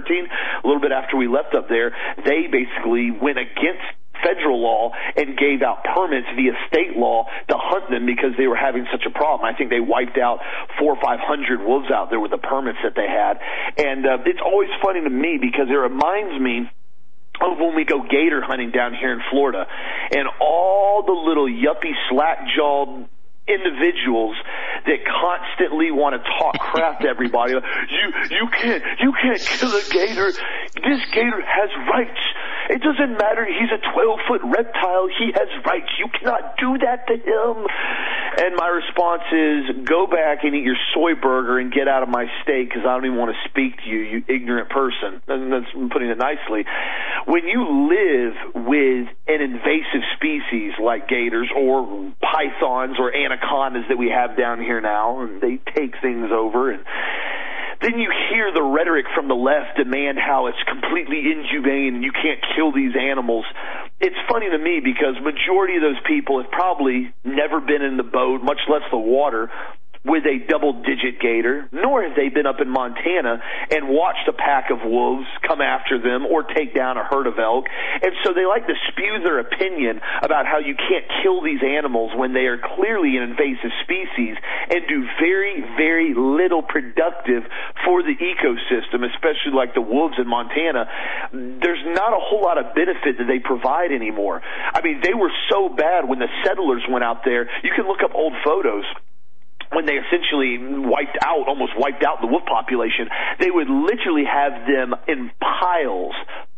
a little bit after we left up there, they basically went against federal law and gave out permits via state law to hunt them because they were having such a problem. I think they wiped out 400 or 500 wolves out there with the permits that they had. And it's always funny to me because it reminds me of when we go gator hunting down here in Florida, and all the little yuppie slack-jawed individuals that constantly want to talk crap to everybody. You can't kill a gator. This gator has rights. It doesn't matter. He's a 12-foot reptile. He has rights. You cannot do that to him. And my response is, go back and eat your soy burger and get out of my state because I don't even want to speak to you, you ignorant person. And that's putting it nicely. When you live with an invasive species like gators or pythons or anacondas that we have down here now, and they take things over, and then you hear the rhetoric from the left demand how it's completely inhumane and you can't kill these animals. It's funny to me because majority of those people have probably never been in the boat, much less the water, with a double-digit gator, nor have they been up in Montana and watched a pack of wolves come after them or take down a herd of elk. And so they like to spew their opinion about how you can't kill these animals when they are clearly an invasive species and do very, very little productive for the ecosystem, especially like the wolves in Montana. There's not a whole lot of benefit that they provide anymore. I mean, they were so bad when the settlers went out there. You can look up old photos. When they essentially almost wiped out the wolf population, they would literally have them in piles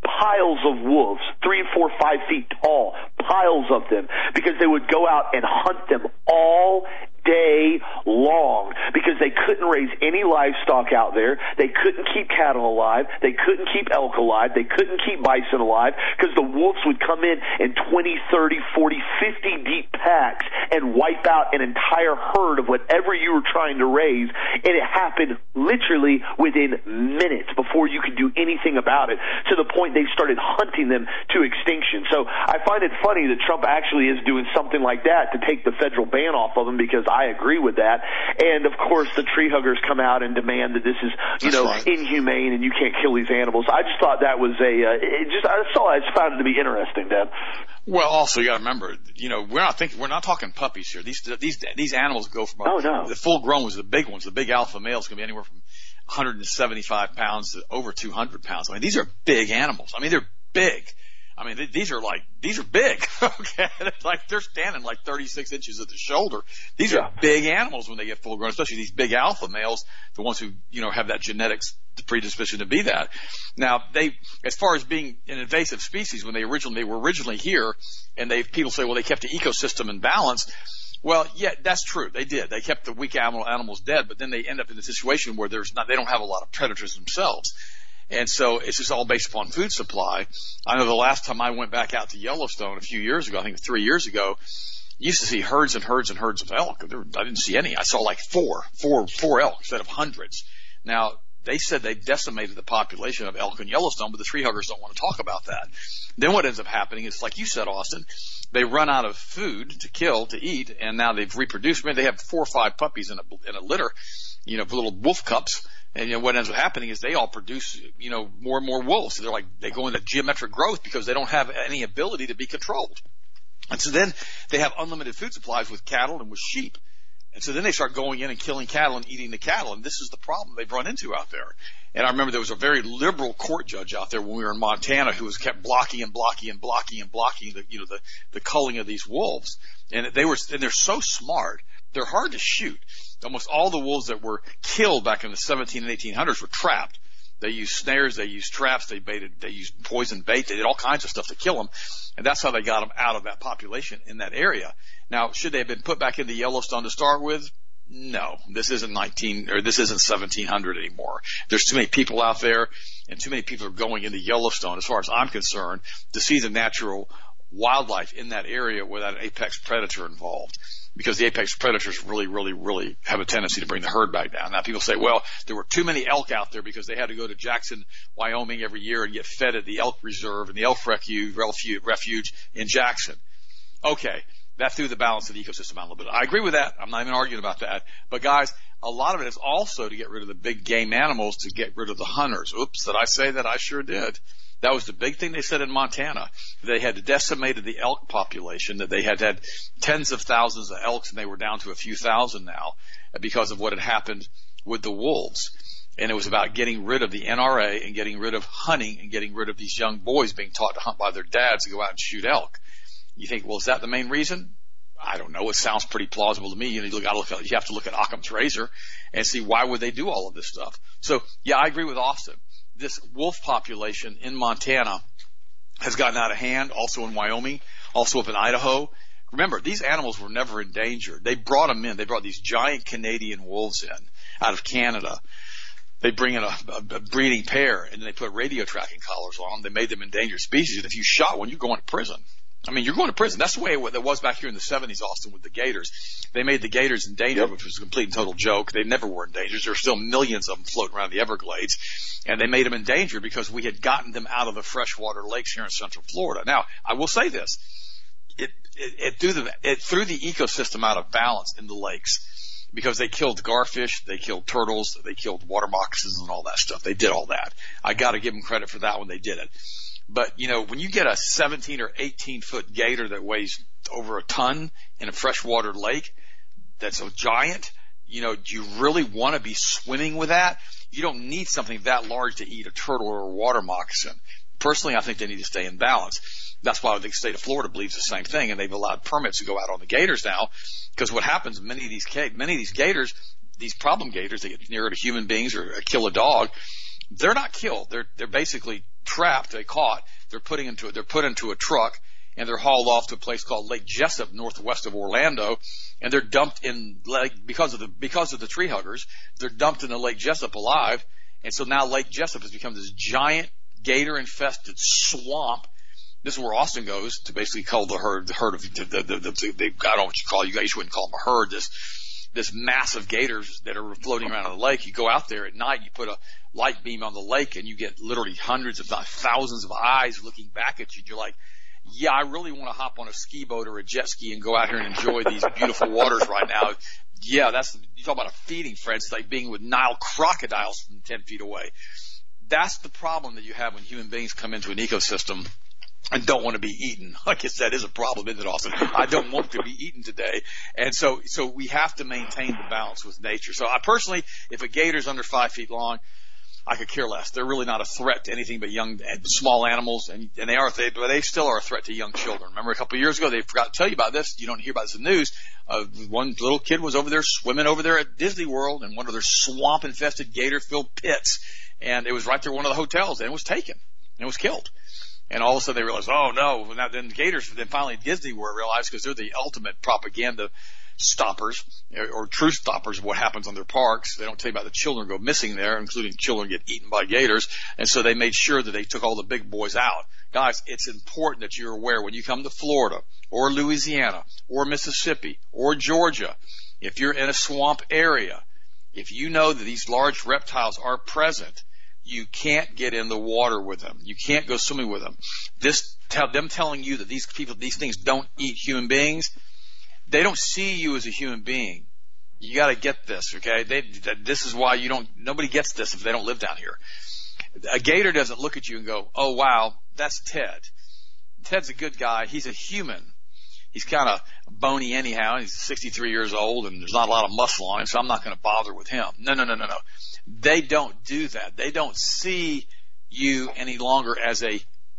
of wolves, 3, 4, 5 feet tall, piles of them, because they would go out and hunt them all day long because they couldn't raise any livestock out there. They couldn't keep cattle alive. They couldn't keep elk alive. They couldn't keep bison alive because the wolves would come in 20, 30, 40, 50 deep packs and wipe out an entire herd of whatever you were trying to raise. And it happened literally within minutes before you could do anything about it, to the point they started hunting them to extinction. So I find it funny that Trump actually is doing something like that to take the federal ban off of them, because I agree with that. And of course the tree huggers come out and demand that this is, right, inhumane and you can't kill these animals. I just thought that was I just found it to be interesting, Dad. Well, also you got to remember, we're not talking puppies here. These animals go from the full grown ones, the big ones, the big alpha males can be anywhere from 175 pounds to over 200 pounds. I mean, these are big animals. I mean, they're big. I mean, these are big. Okay. Like they're standing like 36 inches at the shoulder. These are big animals when they get full grown, especially these big alpha males, the ones who, have that genetics predisposition to be that. Now as far as being an invasive species, when they were originally here, and people say, well, they kept the ecosystem in balance. Well, yeah, that's true. They did. They kept the weak animals dead, but then they end up in a situation where they don't have a lot of predators themselves. And so it's just all based upon food supply. I know the last time I went back out to Yellowstone a few years ago, I think 3 years ago, you used to see herds and herds and herds of elk. I didn't see any. I saw like four elk instead of hundreds. Now, they said they decimated the population of elk in Yellowstone, but the tree huggers don't want to talk about that. Then what ends up happening is, like you said, Austin, they run out of food to kill, to eat, and now they've reproduced. They have 4 or 5 puppies in a litter, little wolf cups. And what ends up happening is they all produce, more and more wolves. So they go into geometric growth because they don't have any ability to be controlled. And so then they have unlimited food supplies with cattle and with sheep. And so then they start going in and killing cattle and eating the cattle. And this is the problem they've run into out there. And I remember there was a very liberal court judge out there when we were in Montana who kept blocking the culling of these wolves. And they're so smart. They're hard to shoot. Almost all the wolves that were killed back in the 17 and 1800s were trapped. They used snares, they used traps, they used poison bait, they did all kinds of stuff to kill them. And that's how they got them out of that population in that area. Now, should they have been put back into Yellowstone to start with? No, this isn't 1700 anymore. There's too many people out there, and too many people are going into Yellowstone, as far as I'm concerned, to see the natural wildlife in that area without an apex predator involved. Because the apex predators really, really, really have a tendency to bring the herd back down. Now people say, well, there were too many elk out there because they had to go to Jackson, Wyoming every year and get fed at the elk reserve and the elk refuge in Jackson. Okay, that threw the balance of the ecosystem out a little bit. I agree with that. I'm not even arguing about that. But guys, a lot of it is also to get rid of the big game animals, to get rid of the hunters. Oops, did I say that? I sure did. That was the big thing they said in Montana. They had decimated the elk population, that they had tens of thousands of elks, and they were down to a few thousand now because of what had happened with the wolves. And it was about getting rid of the NRA and getting rid of hunting and getting rid of these young boys being taught to hunt by their dads to go out and shoot elk. You think, well, is that the main reason? I don't know. It sounds pretty plausible to me. You have to look at Occam's razor and see why would they do all of this stuff. So, yeah, I agree with Austin. This wolf population in Montana has gotten out of hand, also in Wyoming, also up in Idaho. Remember, these animals were never endangered. They brought them in. They brought these giant Canadian wolves in out of Canada. They bring in a breeding pair, and then they put radio tracking collars on them. They made them endangered species. And if you shot one, you're going to prison. I mean, you're going to prison. That's the way it was back here in the 70s, Austin, with the gators. They made the gators endangered, which was a complete and total joke. They never were endangered. There are still millions of them floating around the Everglades. And they made them endangered because we had gotten them out of the freshwater lakes here in Central Florida. Now, I will say this. It threw the ecosystem out of balance in the lakes because they killed garfish, they killed turtles, they killed water moccasins and all that stuff. They did all that. I got to give them credit for that when they did it. But, when you get a 17 or 18 foot gator that weighs over a ton in a freshwater lake, that's a giant, do you really want to be swimming with that? You don't need something that large to eat a turtle or a water moccasin. Personally, I think they need to stay in balance. That's why the state of Florida believes the same thing, and they've allowed permits to go out on the gators now, because what happens, many of these gators, these problem gators, they get nearer to human beings or kill a dog, they're not killed. They're basically trapped, they're caught, they're put into a truck, and they're hauled off to a place called Lake Jessup, northwest of Orlando, and they're dumped in, because of the tree huggers, they're dumped in the Lake Jessup alive, and so now Lake Jessup has become this giant gator-infested swamp. This is where Austin goes to basically cull the herd of, I don't know what you call it, you guys wouldn't call them a herd, this massive gators that are floating around in the lake. You go out there at night, you put a light beam on the lake, and you get literally hundreds, if not thousands of eyes looking back at you. You're like, yeah, I really want to hop on a ski boat or a jet ski and go out here and enjoy these beautiful waters right now. Yeah, you talk about a feeding frenzy. It's like being with Nile crocodiles from 10 feet away. That's the problem that you have when human beings come into an ecosystem and don't want to be eaten. I guess that is a problem, isn't it, Austin? I don't want to be eaten today. And so we have to maintain the balance with nature. So I personally, if a gator's under 5 feet long, I could care less. They're really not a threat to anything but young and small animals, and they still are a threat to young children. Remember a couple of years ago, they forgot to tell you about this. You don't hear about this in the news. One little kid was over there swimming over there at Disney World in one of their swamp-infested gator-filled pits, and it was right there in one of the hotels, and it was taken and was killed. And all of a sudden they realized, oh no, then finally Disney World realized, because they're the ultimate propaganda stoppers or truth stoppers of what happens on their parks. They don't tell you about the children go missing there, including children get eaten by gators. And so they made sure that they took all the big boys out. Guys, it's important that you're aware when you come to Florida or Louisiana or Mississippi or Georgia, if you're in a swamp area, if you know that these large reptiles are present, you can't get in the water with them. You can't go swimming with them. Them telling you that these things don't eat human beings, they don't see you as a human being. You got to get this, okay? This is why nobody gets this if they don't live down here. A gator doesn't look at you and go, oh wow, that's Ted. Ted's a good guy. He's a human. He's kind of bony anyhow. He's 63 years old and there's not a lot of muscle on him, so I'm not going to bother with him. No. They don't do that. They don't see you any longer as a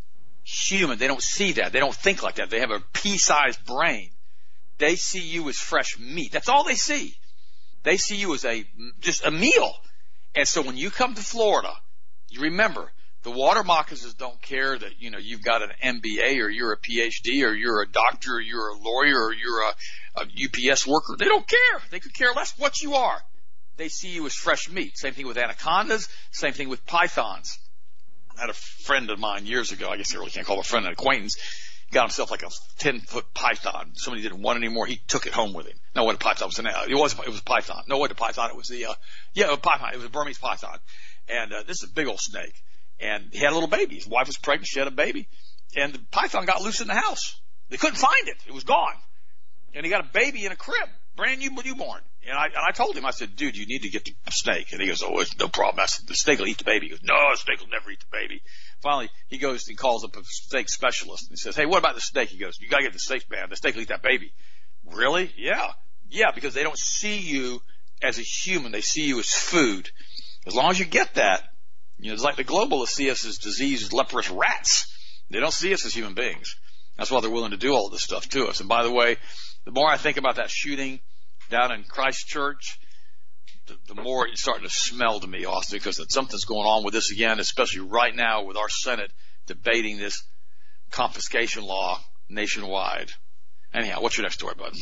human. They don't see that. They don't think like that. They have a pea-sized brain. They see you as fresh meat. That's all they see. They see you as just a meal. And so when you come to Florida, you remember, the water moccasins don't care that, you've got an MBA or you're a PhD or you're a doctor or you're a lawyer or you're a UPS worker. They don't care. They could care less what you are. They see you as fresh meat. Same thing with anacondas. Same thing with pythons. I had a friend of mine years ago. I guess I really can't call him a friend, an acquaintance. Got himself like a 10-foot python. Somebody didn't want it anymore. He took it home with him. No, what a python was it was python. No, what a python. It was a python. It was a Burmese python. And this is a big old snake. And he had a little baby. His wife was pregnant. She had a baby. And the python got loose in the house. They couldn't find it. It was gone. And he got a baby in a crib, brand new newborn. And I told him, I said, dude, you need to get the snake. And he goes, oh, it's no problem. I said, the snake will eat the baby. He goes, no, the snake will never eat the baby. Finally, he goes and calls up a snake specialist. And he says, hey, what about the snake? He goes, you got to get the snake, man. The snake will eat that baby. Really? Yeah. Yeah, because they don't see you as a human. They see you as food. As long as you get that, it's like the globalists see us as diseased, leprous rats. They don't see us as human beings. That's why they're willing to do all of this stuff to us. And by the way, the more I think about that shooting down in Christchurch, the more it's starting to smell to me, Austin, because something's going on with this again, especially right now with our Senate debating this confiscation law nationwide. Anyhow, what's your next story, bud?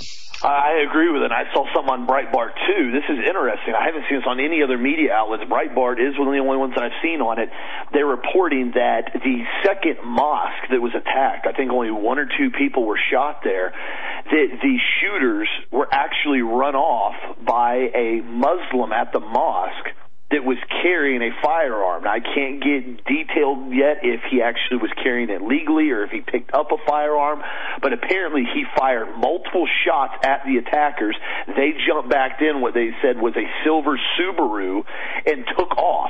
I agree with it. I saw something on Breitbart, too. This is interesting. I haven't seen this on any other media outlets. Breitbart is one of the only ones that I've seen on it. They're reporting that the second mosque that was attacked, I think only one or two people were shot there, that the shooters were actually run off by a Muslim at the mosque that was carrying a firearm. Now, I can't get detailed yet if he actually was carrying it legally or if he picked up a firearm, but apparently he fired multiple shots at the attackers. They jumped back in what they said was a silver Subaru and took off.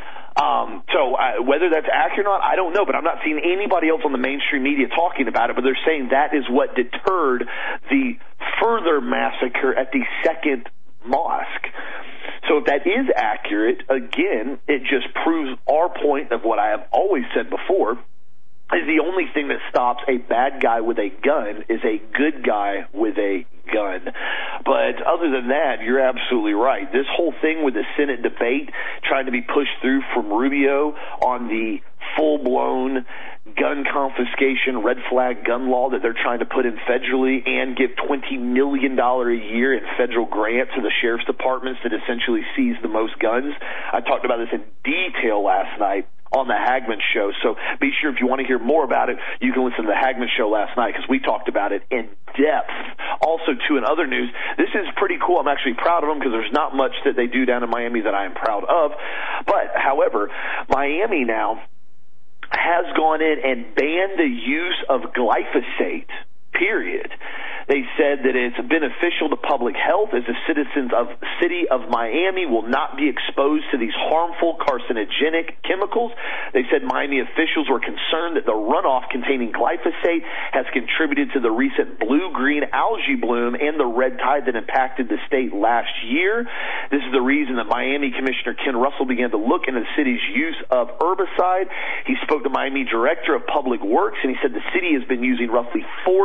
Whether that's accurate or not, I don't know, but I'm not seeing anybody else on the mainstream media talking about it, but they're saying that is what deterred the further massacre at the second mosque. So if that is accurate, again, it just proves our point of what I have always said before, is the only thing that stops a bad guy with a gun is a good guy with a gun. But other than that, you're absolutely right. This whole thing with the Senate debate trying to be pushed through from Rubio on the full-blown gun confiscation, red flag gun law that they're trying to put in federally and give $20 million a year in federal grants to the sheriff's departments that essentially seize the most guns. I talked about this in detail last night on the Hagmann Show. So be sure, if you want to hear more about it, you can listen to the Hagmann Show last night because we talked about it in depth. Also, too, in other news, this is pretty cool. I'm actually proud of them because there's not much that they do down in Miami that I am proud of. But, however, Miami now has gone in and banned the use of glyphosate, period. They said that it's beneficial to public health as the citizens of the city of Miami will not be exposed to these harmful carcinogenic chemicals. They said Miami officials were concerned that the runoff containing glyphosate has contributed to the recent blue-green algae bloom and the red tide that impacted the state last year. This is the reason that Miami Commissioner Ken Russell began to look into the city's use of herbicide. He spoke to Miami Director of Public Works, and he said the city has been using roughly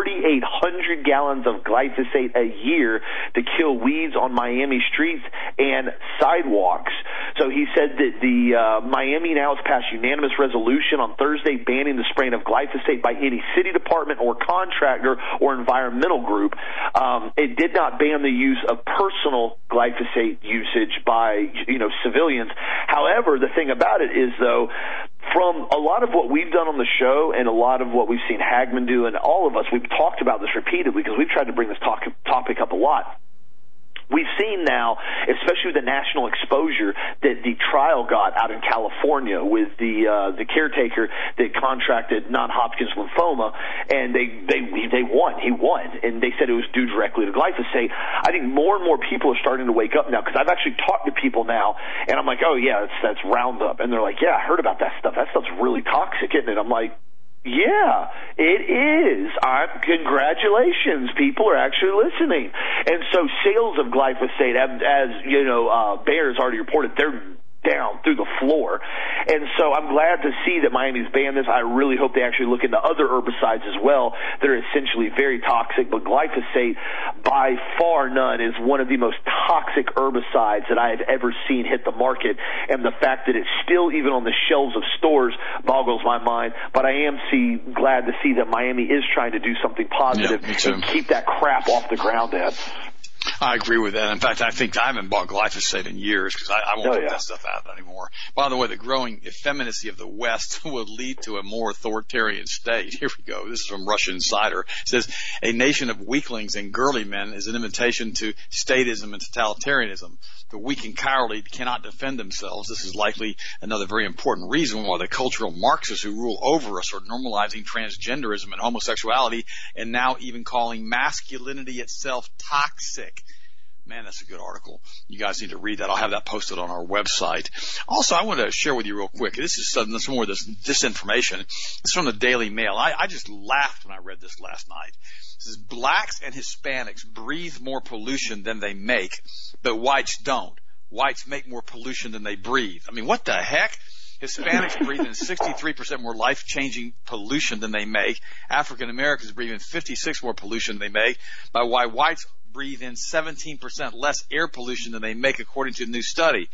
4,800 gallons of glyphosate a year to kill weeds on Miami streets and sidewalks. So he said that Miami now has passed unanimous resolution on Thursday banning the spraying of glyphosate by any city department or contractor or environmental group. It did not ban the use of personal glyphosate usage by civilians. However, the thing about it is, though, from a lot of what we've done on the show and a lot of what we've seen Hagman do, and all of us, we've talked about this repeatedly because we've tried to bring this topic up a lot. We've seen now, especially with the national exposure that the trial got out in California with the caretaker that contracted non-Hodgkin's lymphoma, and they won. He won, and they said it was due directly to glyphosate. I think more and more people are starting to wake up now, because I've actually talked to people now, and I'm like, oh yeah, that's Roundup, and they're like, yeah, I heard about that stuff. That stuff's really toxic, isn't it? I'm like, yeah, it is. Congratulations. People are actually listening. And so sales of glyphosate, as Bears already reported, they're down through the floor. And so I'm glad to see that Miami's banned this. I really hope they actually look into other herbicides as well that are essentially very toxic. But glyphosate, by far none, is one of the most toxic herbicides that I have ever seen hit the market. And the fact that it's still even on the shelves of stores boggles my mind. But I am glad to see that Miami is trying to do something positive and keep that crap off the ground, Ed. I agree with that. In fact, I think I haven't bought glyphosate in years because I won't put that stuff out anymore. By the way, the growing effeminacy of the West will lead to a more authoritarian state. Here we go. This is from Russia Insider. It says, a nation of weaklings and girly men is an invitation to statism and totalitarianism. The weak and cowardly cannot defend themselves. This is likely another very important reason why the cultural Marxists who rule over us are normalizing transgenderism and homosexuality and now even calling masculinity itself toxic. Man, that's a good article. You guys need to read that. I'll have that posted on our website. Also, I want to share with you real quick. This is more of this disinformation. It's from the Daily Mail. I just laughed when I read this last night. It says, blacks and Hispanics breathe more pollution than they make, but whites don't. Whites make more pollution than they breathe. I mean, what the heck? Hispanics breathe in 63% more life-changing pollution than they make. African Americans breathe in 56% more pollution than they make, by why whites breathe in 17% less air pollution than they make, according to a new study.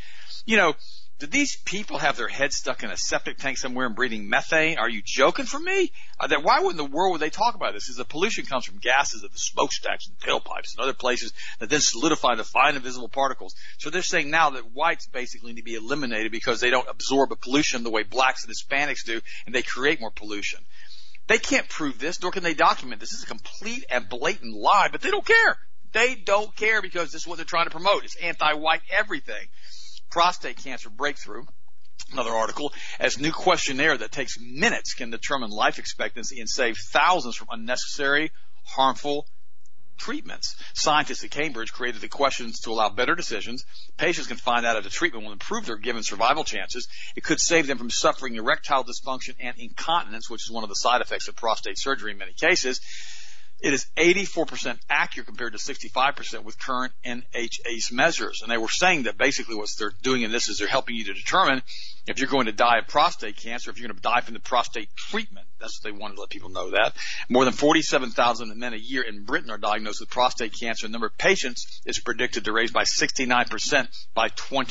Did these people have their heads stuck in a septic tank somewhere and breathing methane? Are you joking for me? Why in the world would they talk about this? Because the pollution comes from gases of the smokestacks and tailpipes and other places that then solidify the fine invisible particles. So they're saying now that whites basically need to be eliminated because they don't absorb a pollution the way blacks and Hispanics do, and they create more pollution. They can't prove this, nor can they document this. This is a complete and blatant lie, but they don't care. They don't care because this is what they're trying to promote. It's anti-white everything. Prostate cancer breakthrough, another article, as new questionnaire that takes minutes can determine life expectancy and save thousands from unnecessary, harmful treatments. Scientists at Cambridge created the questions to allow better decisions. Patients can find out if the treatment will improve their given survival chances. It could save them from suffering erectile dysfunction and incontinence, which is one of the side effects of prostate surgery in many cases. It is 84% accurate compared to 65% with current NHS measures. And they were saying that basically what they're doing in this is they're helping you to determine if you're going to die of prostate cancer, if you're going to die from the prostate treatment. That's what they wanted to let people know that. More than 47,000 men a year in Britain are diagnosed with prostate cancer. The number of patients is predicted to raise by 69% by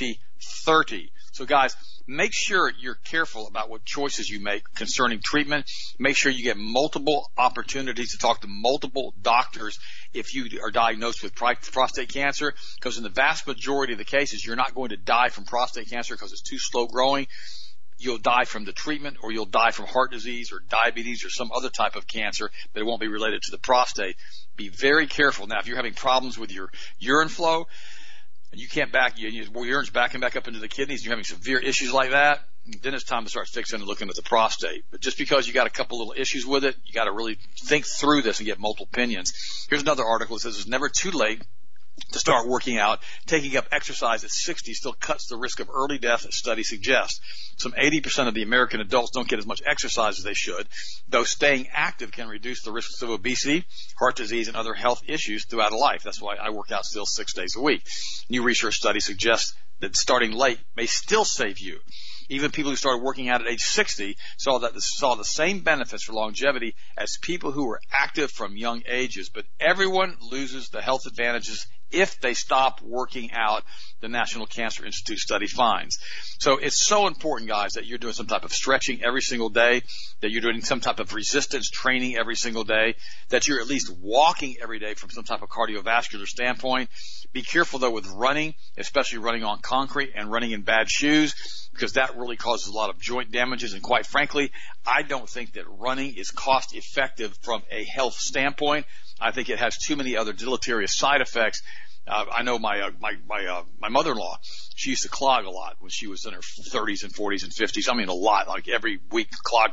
2030. So guys, make sure you're careful about what choices you make concerning treatment. Make sure you get multiple opportunities to talk to multiple doctors if you are diagnosed with prostate cancer, because in the vast majority of the cases, you're not going to die from prostate cancer because it's too slow growing. You'll die from the treatment, or you'll die from heart disease or diabetes or some other type of cancer, but it won't be related to the prostate. Be very careful. Now, if you're having problems with your urine flow, and you can't your urine's backing back up into the kidneys, you're having severe issues like that, then it's time to start fixing and looking at the prostate. But just because you got a couple little issues with it, you got to really think through this and get multiple opinions. Here's another article that says it's never too late to start working out. Taking up exercise at 60 still cuts the risk of early death, as studies suggest. Some 80% of the American adults don't get as much exercise as they should, though staying active can reduce the risks of obesity, heart disease, and other health issues throughout life. That's why I work out still 6 days a week. New research studies suggest that starting late may still save you. Even people who started working out at age 60 saw the same benefits for longevity as people who were active from young ages. But everyone loses the health advantages if they stop working out, the National Cancer Institute study finds. So it's so important, guys, that you're doing some type of stretching every single day, that you're doing some type of resistance training every single day, that you're at least walking every day from some type of cardiovascular standpoint. Be careful, though, with running, especially running on concrete and running in bad shoes, because that really causes a lot of joint damages. And quite frankly, I don't think that running is cost effective from a health standpoint. I think it has too many other deleterious side effects. I know my mother-in-law, she used to clog a lot when she was in her 30s and 40s and 50s. I mean, a lot, like every week, clog.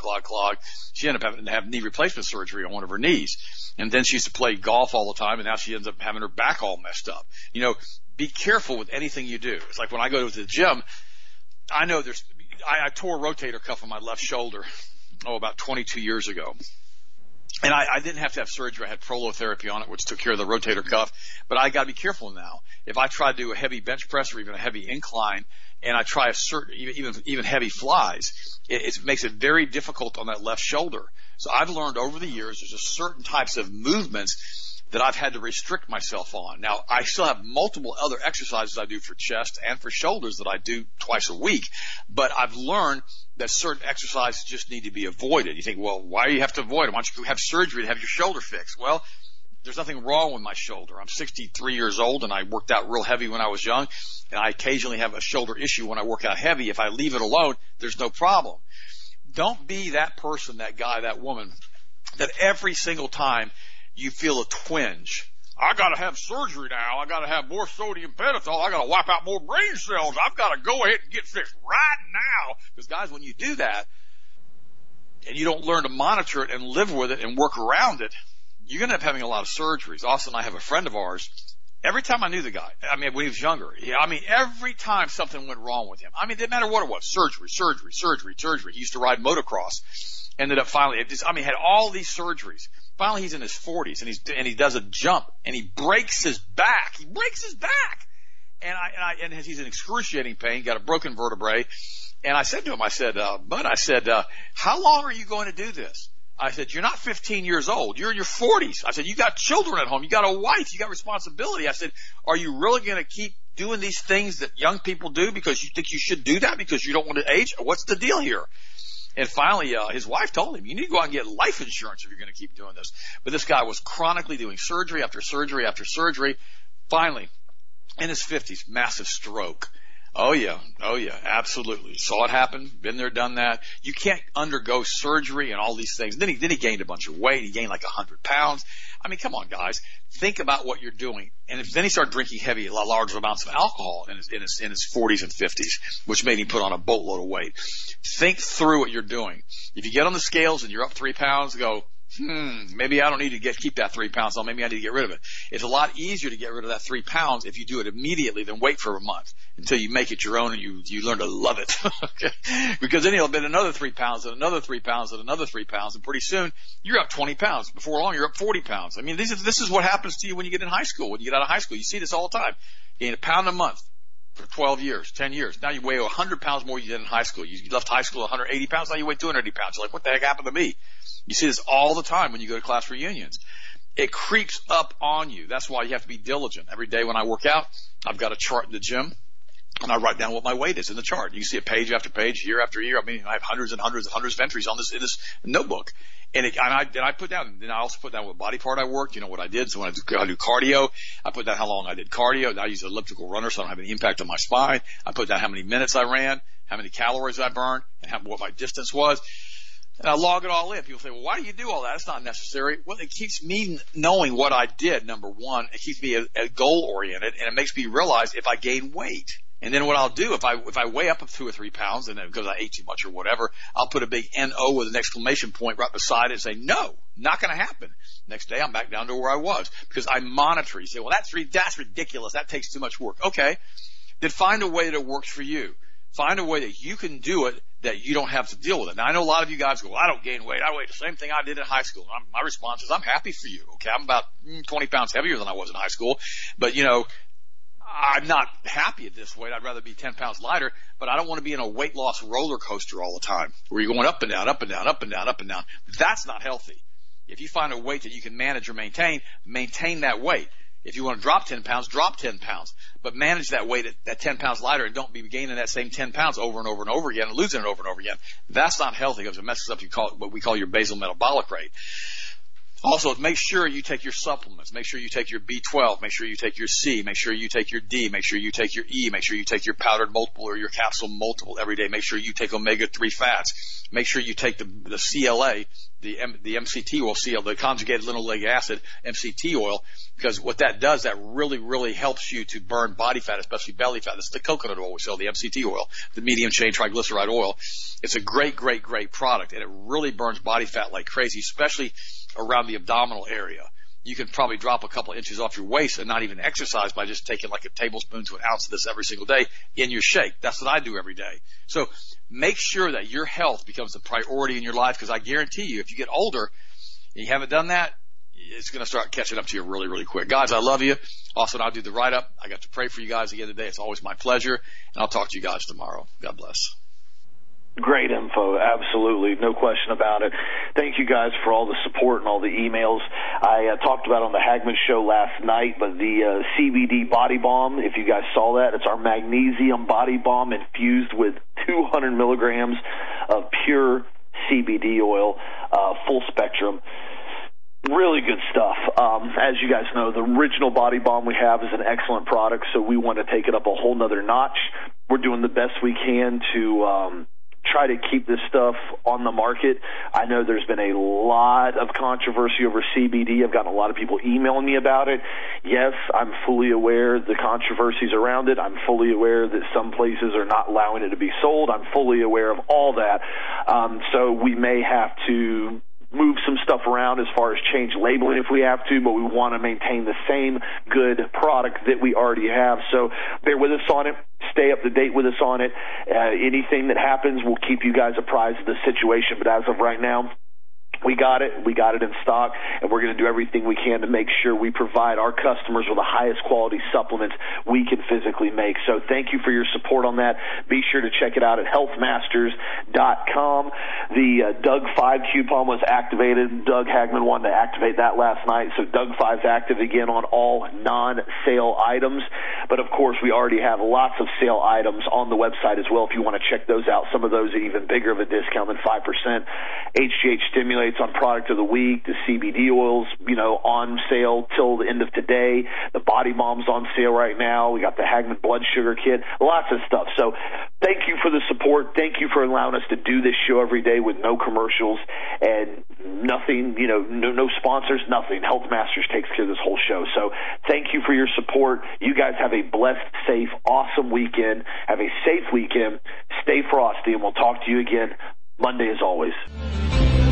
She ended up having to have knee replacement surgery on one of her knees. And then she used to play golf all the time, and now she ends up having her back all messed up. You know, be careful with anything you do. It's like when I go to the gym, I know I tore a rotator cuff on my left shoulder, about 22 years ago. And I didn't have to have surgery. I had prolotherapy on it, which took care of the rotator cuff. But I got to be careful now. If I try to do a heavy bench press or even a heavy incline, and I try even heavy flies, it makes it very difficult on that left shoulder. So I've learned over the years there's just certain types of movements that I've had to restrict myself on. Now, I still have multiple other exercises I do for chest and for shoulders that I do twice a week, but I've learned that certain exercises just need to be avoided. You think, well, why do you have to avoid them? Why don't you have surgery to have your shoulder fixed? Well, there's nothing wrong with my shoulder. I'm 63 years old, and I worked out real heavy when I was young, and I occasionally have a shoulder issue when I work out heavy. If I leave it alone, there's no problem. Don't be that person, that guy, that woman, that every single time you feel a twinge, I got to have surgery now. I got to have more sodium pentothal. I got to wipe out more brain cells. I've got to go ahead and get fixed right now. Because, guys, when you do that and you don't learn to monitor it and live with it and work around it, you're going to end up having a lot of surgeries. Austin and I have a friend of ours. Every time I knew the guy, I mean, when he was younger, every time something went wrong with him, it didn't matter what it was, surgery. He used to ride motocross. Ended up finally, had all these surgeries. Finally, he's in his 40s, and he does a jump, and he breaks his back. And he's in excruciating pain, got a broken vertebrae. And I said to him, Bud, how long are you going to do this? I said, you're not 15 years old. You're in your 40s. I said, you got children at home. You got a wife. You got responsibility. I said, are you really going to keep doing these things that young people do because you think you should do that because you don't want to age? What's the deal here? And finally, his wife told him, you need to go out and get life insurance if you're going to keep doing this. But this guy was chronically doing surgery after surgery after surgery. Finally, in his 50s, massive stroke. Oh yeah, absolutely. Saw it happen, been there, done that. You can't undergo surgery and all these things. Then he gained a bunch of weight. He gained like 100 pounds. Come on, guys. Think about what you're doing. And then he started drinking large amounts of alcohol in his 40s and 50s, which made him put on a boatload of weight. Think through what you're doing. If you get on the scales and you're up 3 pounds, go, maybe I don't need to keep that 3 pounds. So maybe I need to get rid of it. It's a lot easier to get rid of that 3 pounds if you do it immediately than wait for a month until you make it your own and you learn to love it. Okay? Because then you'll been another 3 pounds and another 3 pounds and another 3 pounds, and pretty soon you're up 20 pounds. Before long, you're up 40 pounds. This is what happens to you when you get in high school. When you get out of high school, you see this all the time. You gain a pound a month for 12 years, 10 years. Now you weigh 100 pounds more than you did in high school. You left high school 180 pounds. Now you weigh 280 pounds. You're like, what the heck happened to me? You see this all the time when you go to class reunions. It creeps up on you. That's why you have to be diligent. Every day when I work out, I've got a chart in the gym, and I write down what my weight is in the chart. You can see it page after page, year after year. I have hundreds and hundreds of entries on this in this notebook. And I put down, then I also put down what body part I worked, what I did. So when I do cardio, I put down how long I did cardio. Now I use an elliptical runner so I don't have any impact on my spine. I put down how many minutes I ran, how many calories I burned, and what my distance was. And I log it all in. People say, well, why do you do all that? It's not necessary. Well, it keeps me knowing what I did, number one. It keeps me goal-oriented, and it makes me realize if I gain weight, And then what I'll do, if I weigh up 2 or 3 pounds, and then because I ate too much or whatever, I'll put a big NO with an exclamation point right beside it and say, no, not going to happen. Next day, I'm back down to where I was because I monitor. You say, well, that's ridiculous. That takes too much work. Okay. Then find a way that works for you. Find a way that you can do it that you don't have to deal with it. Now, I know a lot of you guys go, well, I don't gain weight. I weigh the same thing I did in high school. My response is, I'm happy for you. Okay. I'm about 20 pounds heavier than I was in high school. But, I'm not happy at this weight. I'd rather be 10 pounds lighter, but I don't want to be in a weight loss roller coaster all the time where you're going up and down, up and down, up and down, up and down. That's not healthy. If you find a weight that you can manage or maintain that weight. If you want to drop 10 pounds, drop 10 pounds, but manage that weight at 10 pounds lighter and don't be gaining that same 10 pounds over and over and over again and losing it over and over again. That's not healthy because it messes up what we call your basal metabolic rate. Also, make sure you take your supplements. Make sure you take your B12. Make sure you take your C. Make sure you take your D. Make sure you take your E. Make sure you take your powdered multiple or your capsule multiple every day. Make sure you take omega-3 fats. Make sure you take the CLA, the MCT oil, the conjugated linoleic acid, MCT oil, because what that does, that really, really helps you to burn body fat, especially belly fat. That's the coconut oil we sell, the MCT oil, the medium chain triglyceride oil. It's a great, great, great product, and it really burns body fat like crazy, especially around the abdominal area. You can probably drop a couple of inches off your waist and not even exercise by just taking like a tablespoon to an ounce of this every single day in your shake. That's what I do every day. So make sure that your health becomes a priority in your life, because I guarantee you, if you get older and you haven't done that, it's going to start catching up to you really, really quick. Guys, I love you. Also, I'll do the write-up. I got to pray for you guys again today. It's always my pleasure, and I'll talk to you guys tomorrow. God bless. Great info, absolutely, no question about it. Thank you guys for all the support and all the emails. I talked about on the Hagman Show last night, but the CBD Body Balm, if you guys saw that, it's our magnesium body balm infused with 200 milligrams of pure CBD oil, full spectrum. Really good stuff. As you guys know, the original Body Balm we have is an excellent product, so we want to take it up a whole nother notch. We're doing the best we can to try to keep this stuff on the market. I know there's been a lot of controversy over CBD. I've gotten a lot of people emailing me about it. Yes, I'm fully aware of the controversies around it. I'm fully aware that some places are not allowing it to be sold. I'm fully aware of all that. So we may have to move some stuff around as far as change labeling if we have to, but we want to maintain the same good product that we already have. So bear with us on it. Stay up to date with us on it. Anything that happens, we'll keep you guys apprised of the situation. But as of right now, we got it in stock, and we're going to do everything we can to make sure we provide our customers with the highest quality supplements we can physically make. So thank you for your support on that. Be sure to check it out at healthmasters.com. The Doug 5 coupon was activated. Doug Hagman wanted to activate that last night, so Doug 5 is active again on all non-sale items. But, of course, we already have lots of sale items on the website as well if you want to check those out. Some of those are even bigger of a discount than 5%. HGH Stimulates on Product of the Week, the CBD oils, on sale till the end of today. The Body Balm's on sale right now. We got the Hagman Blood Sugar Kit, lots of stuff. So thank you for the support. Thank you for allowing us to do this show every day with no commercials and nothing, no sponsors, nothing. Health Masters takes care of this whole show. So thank you for your support. You guys have a blessed, safe, awesome weekend. Have a safe weekend. Stay frosty, and we'll talk to you again Monday as always.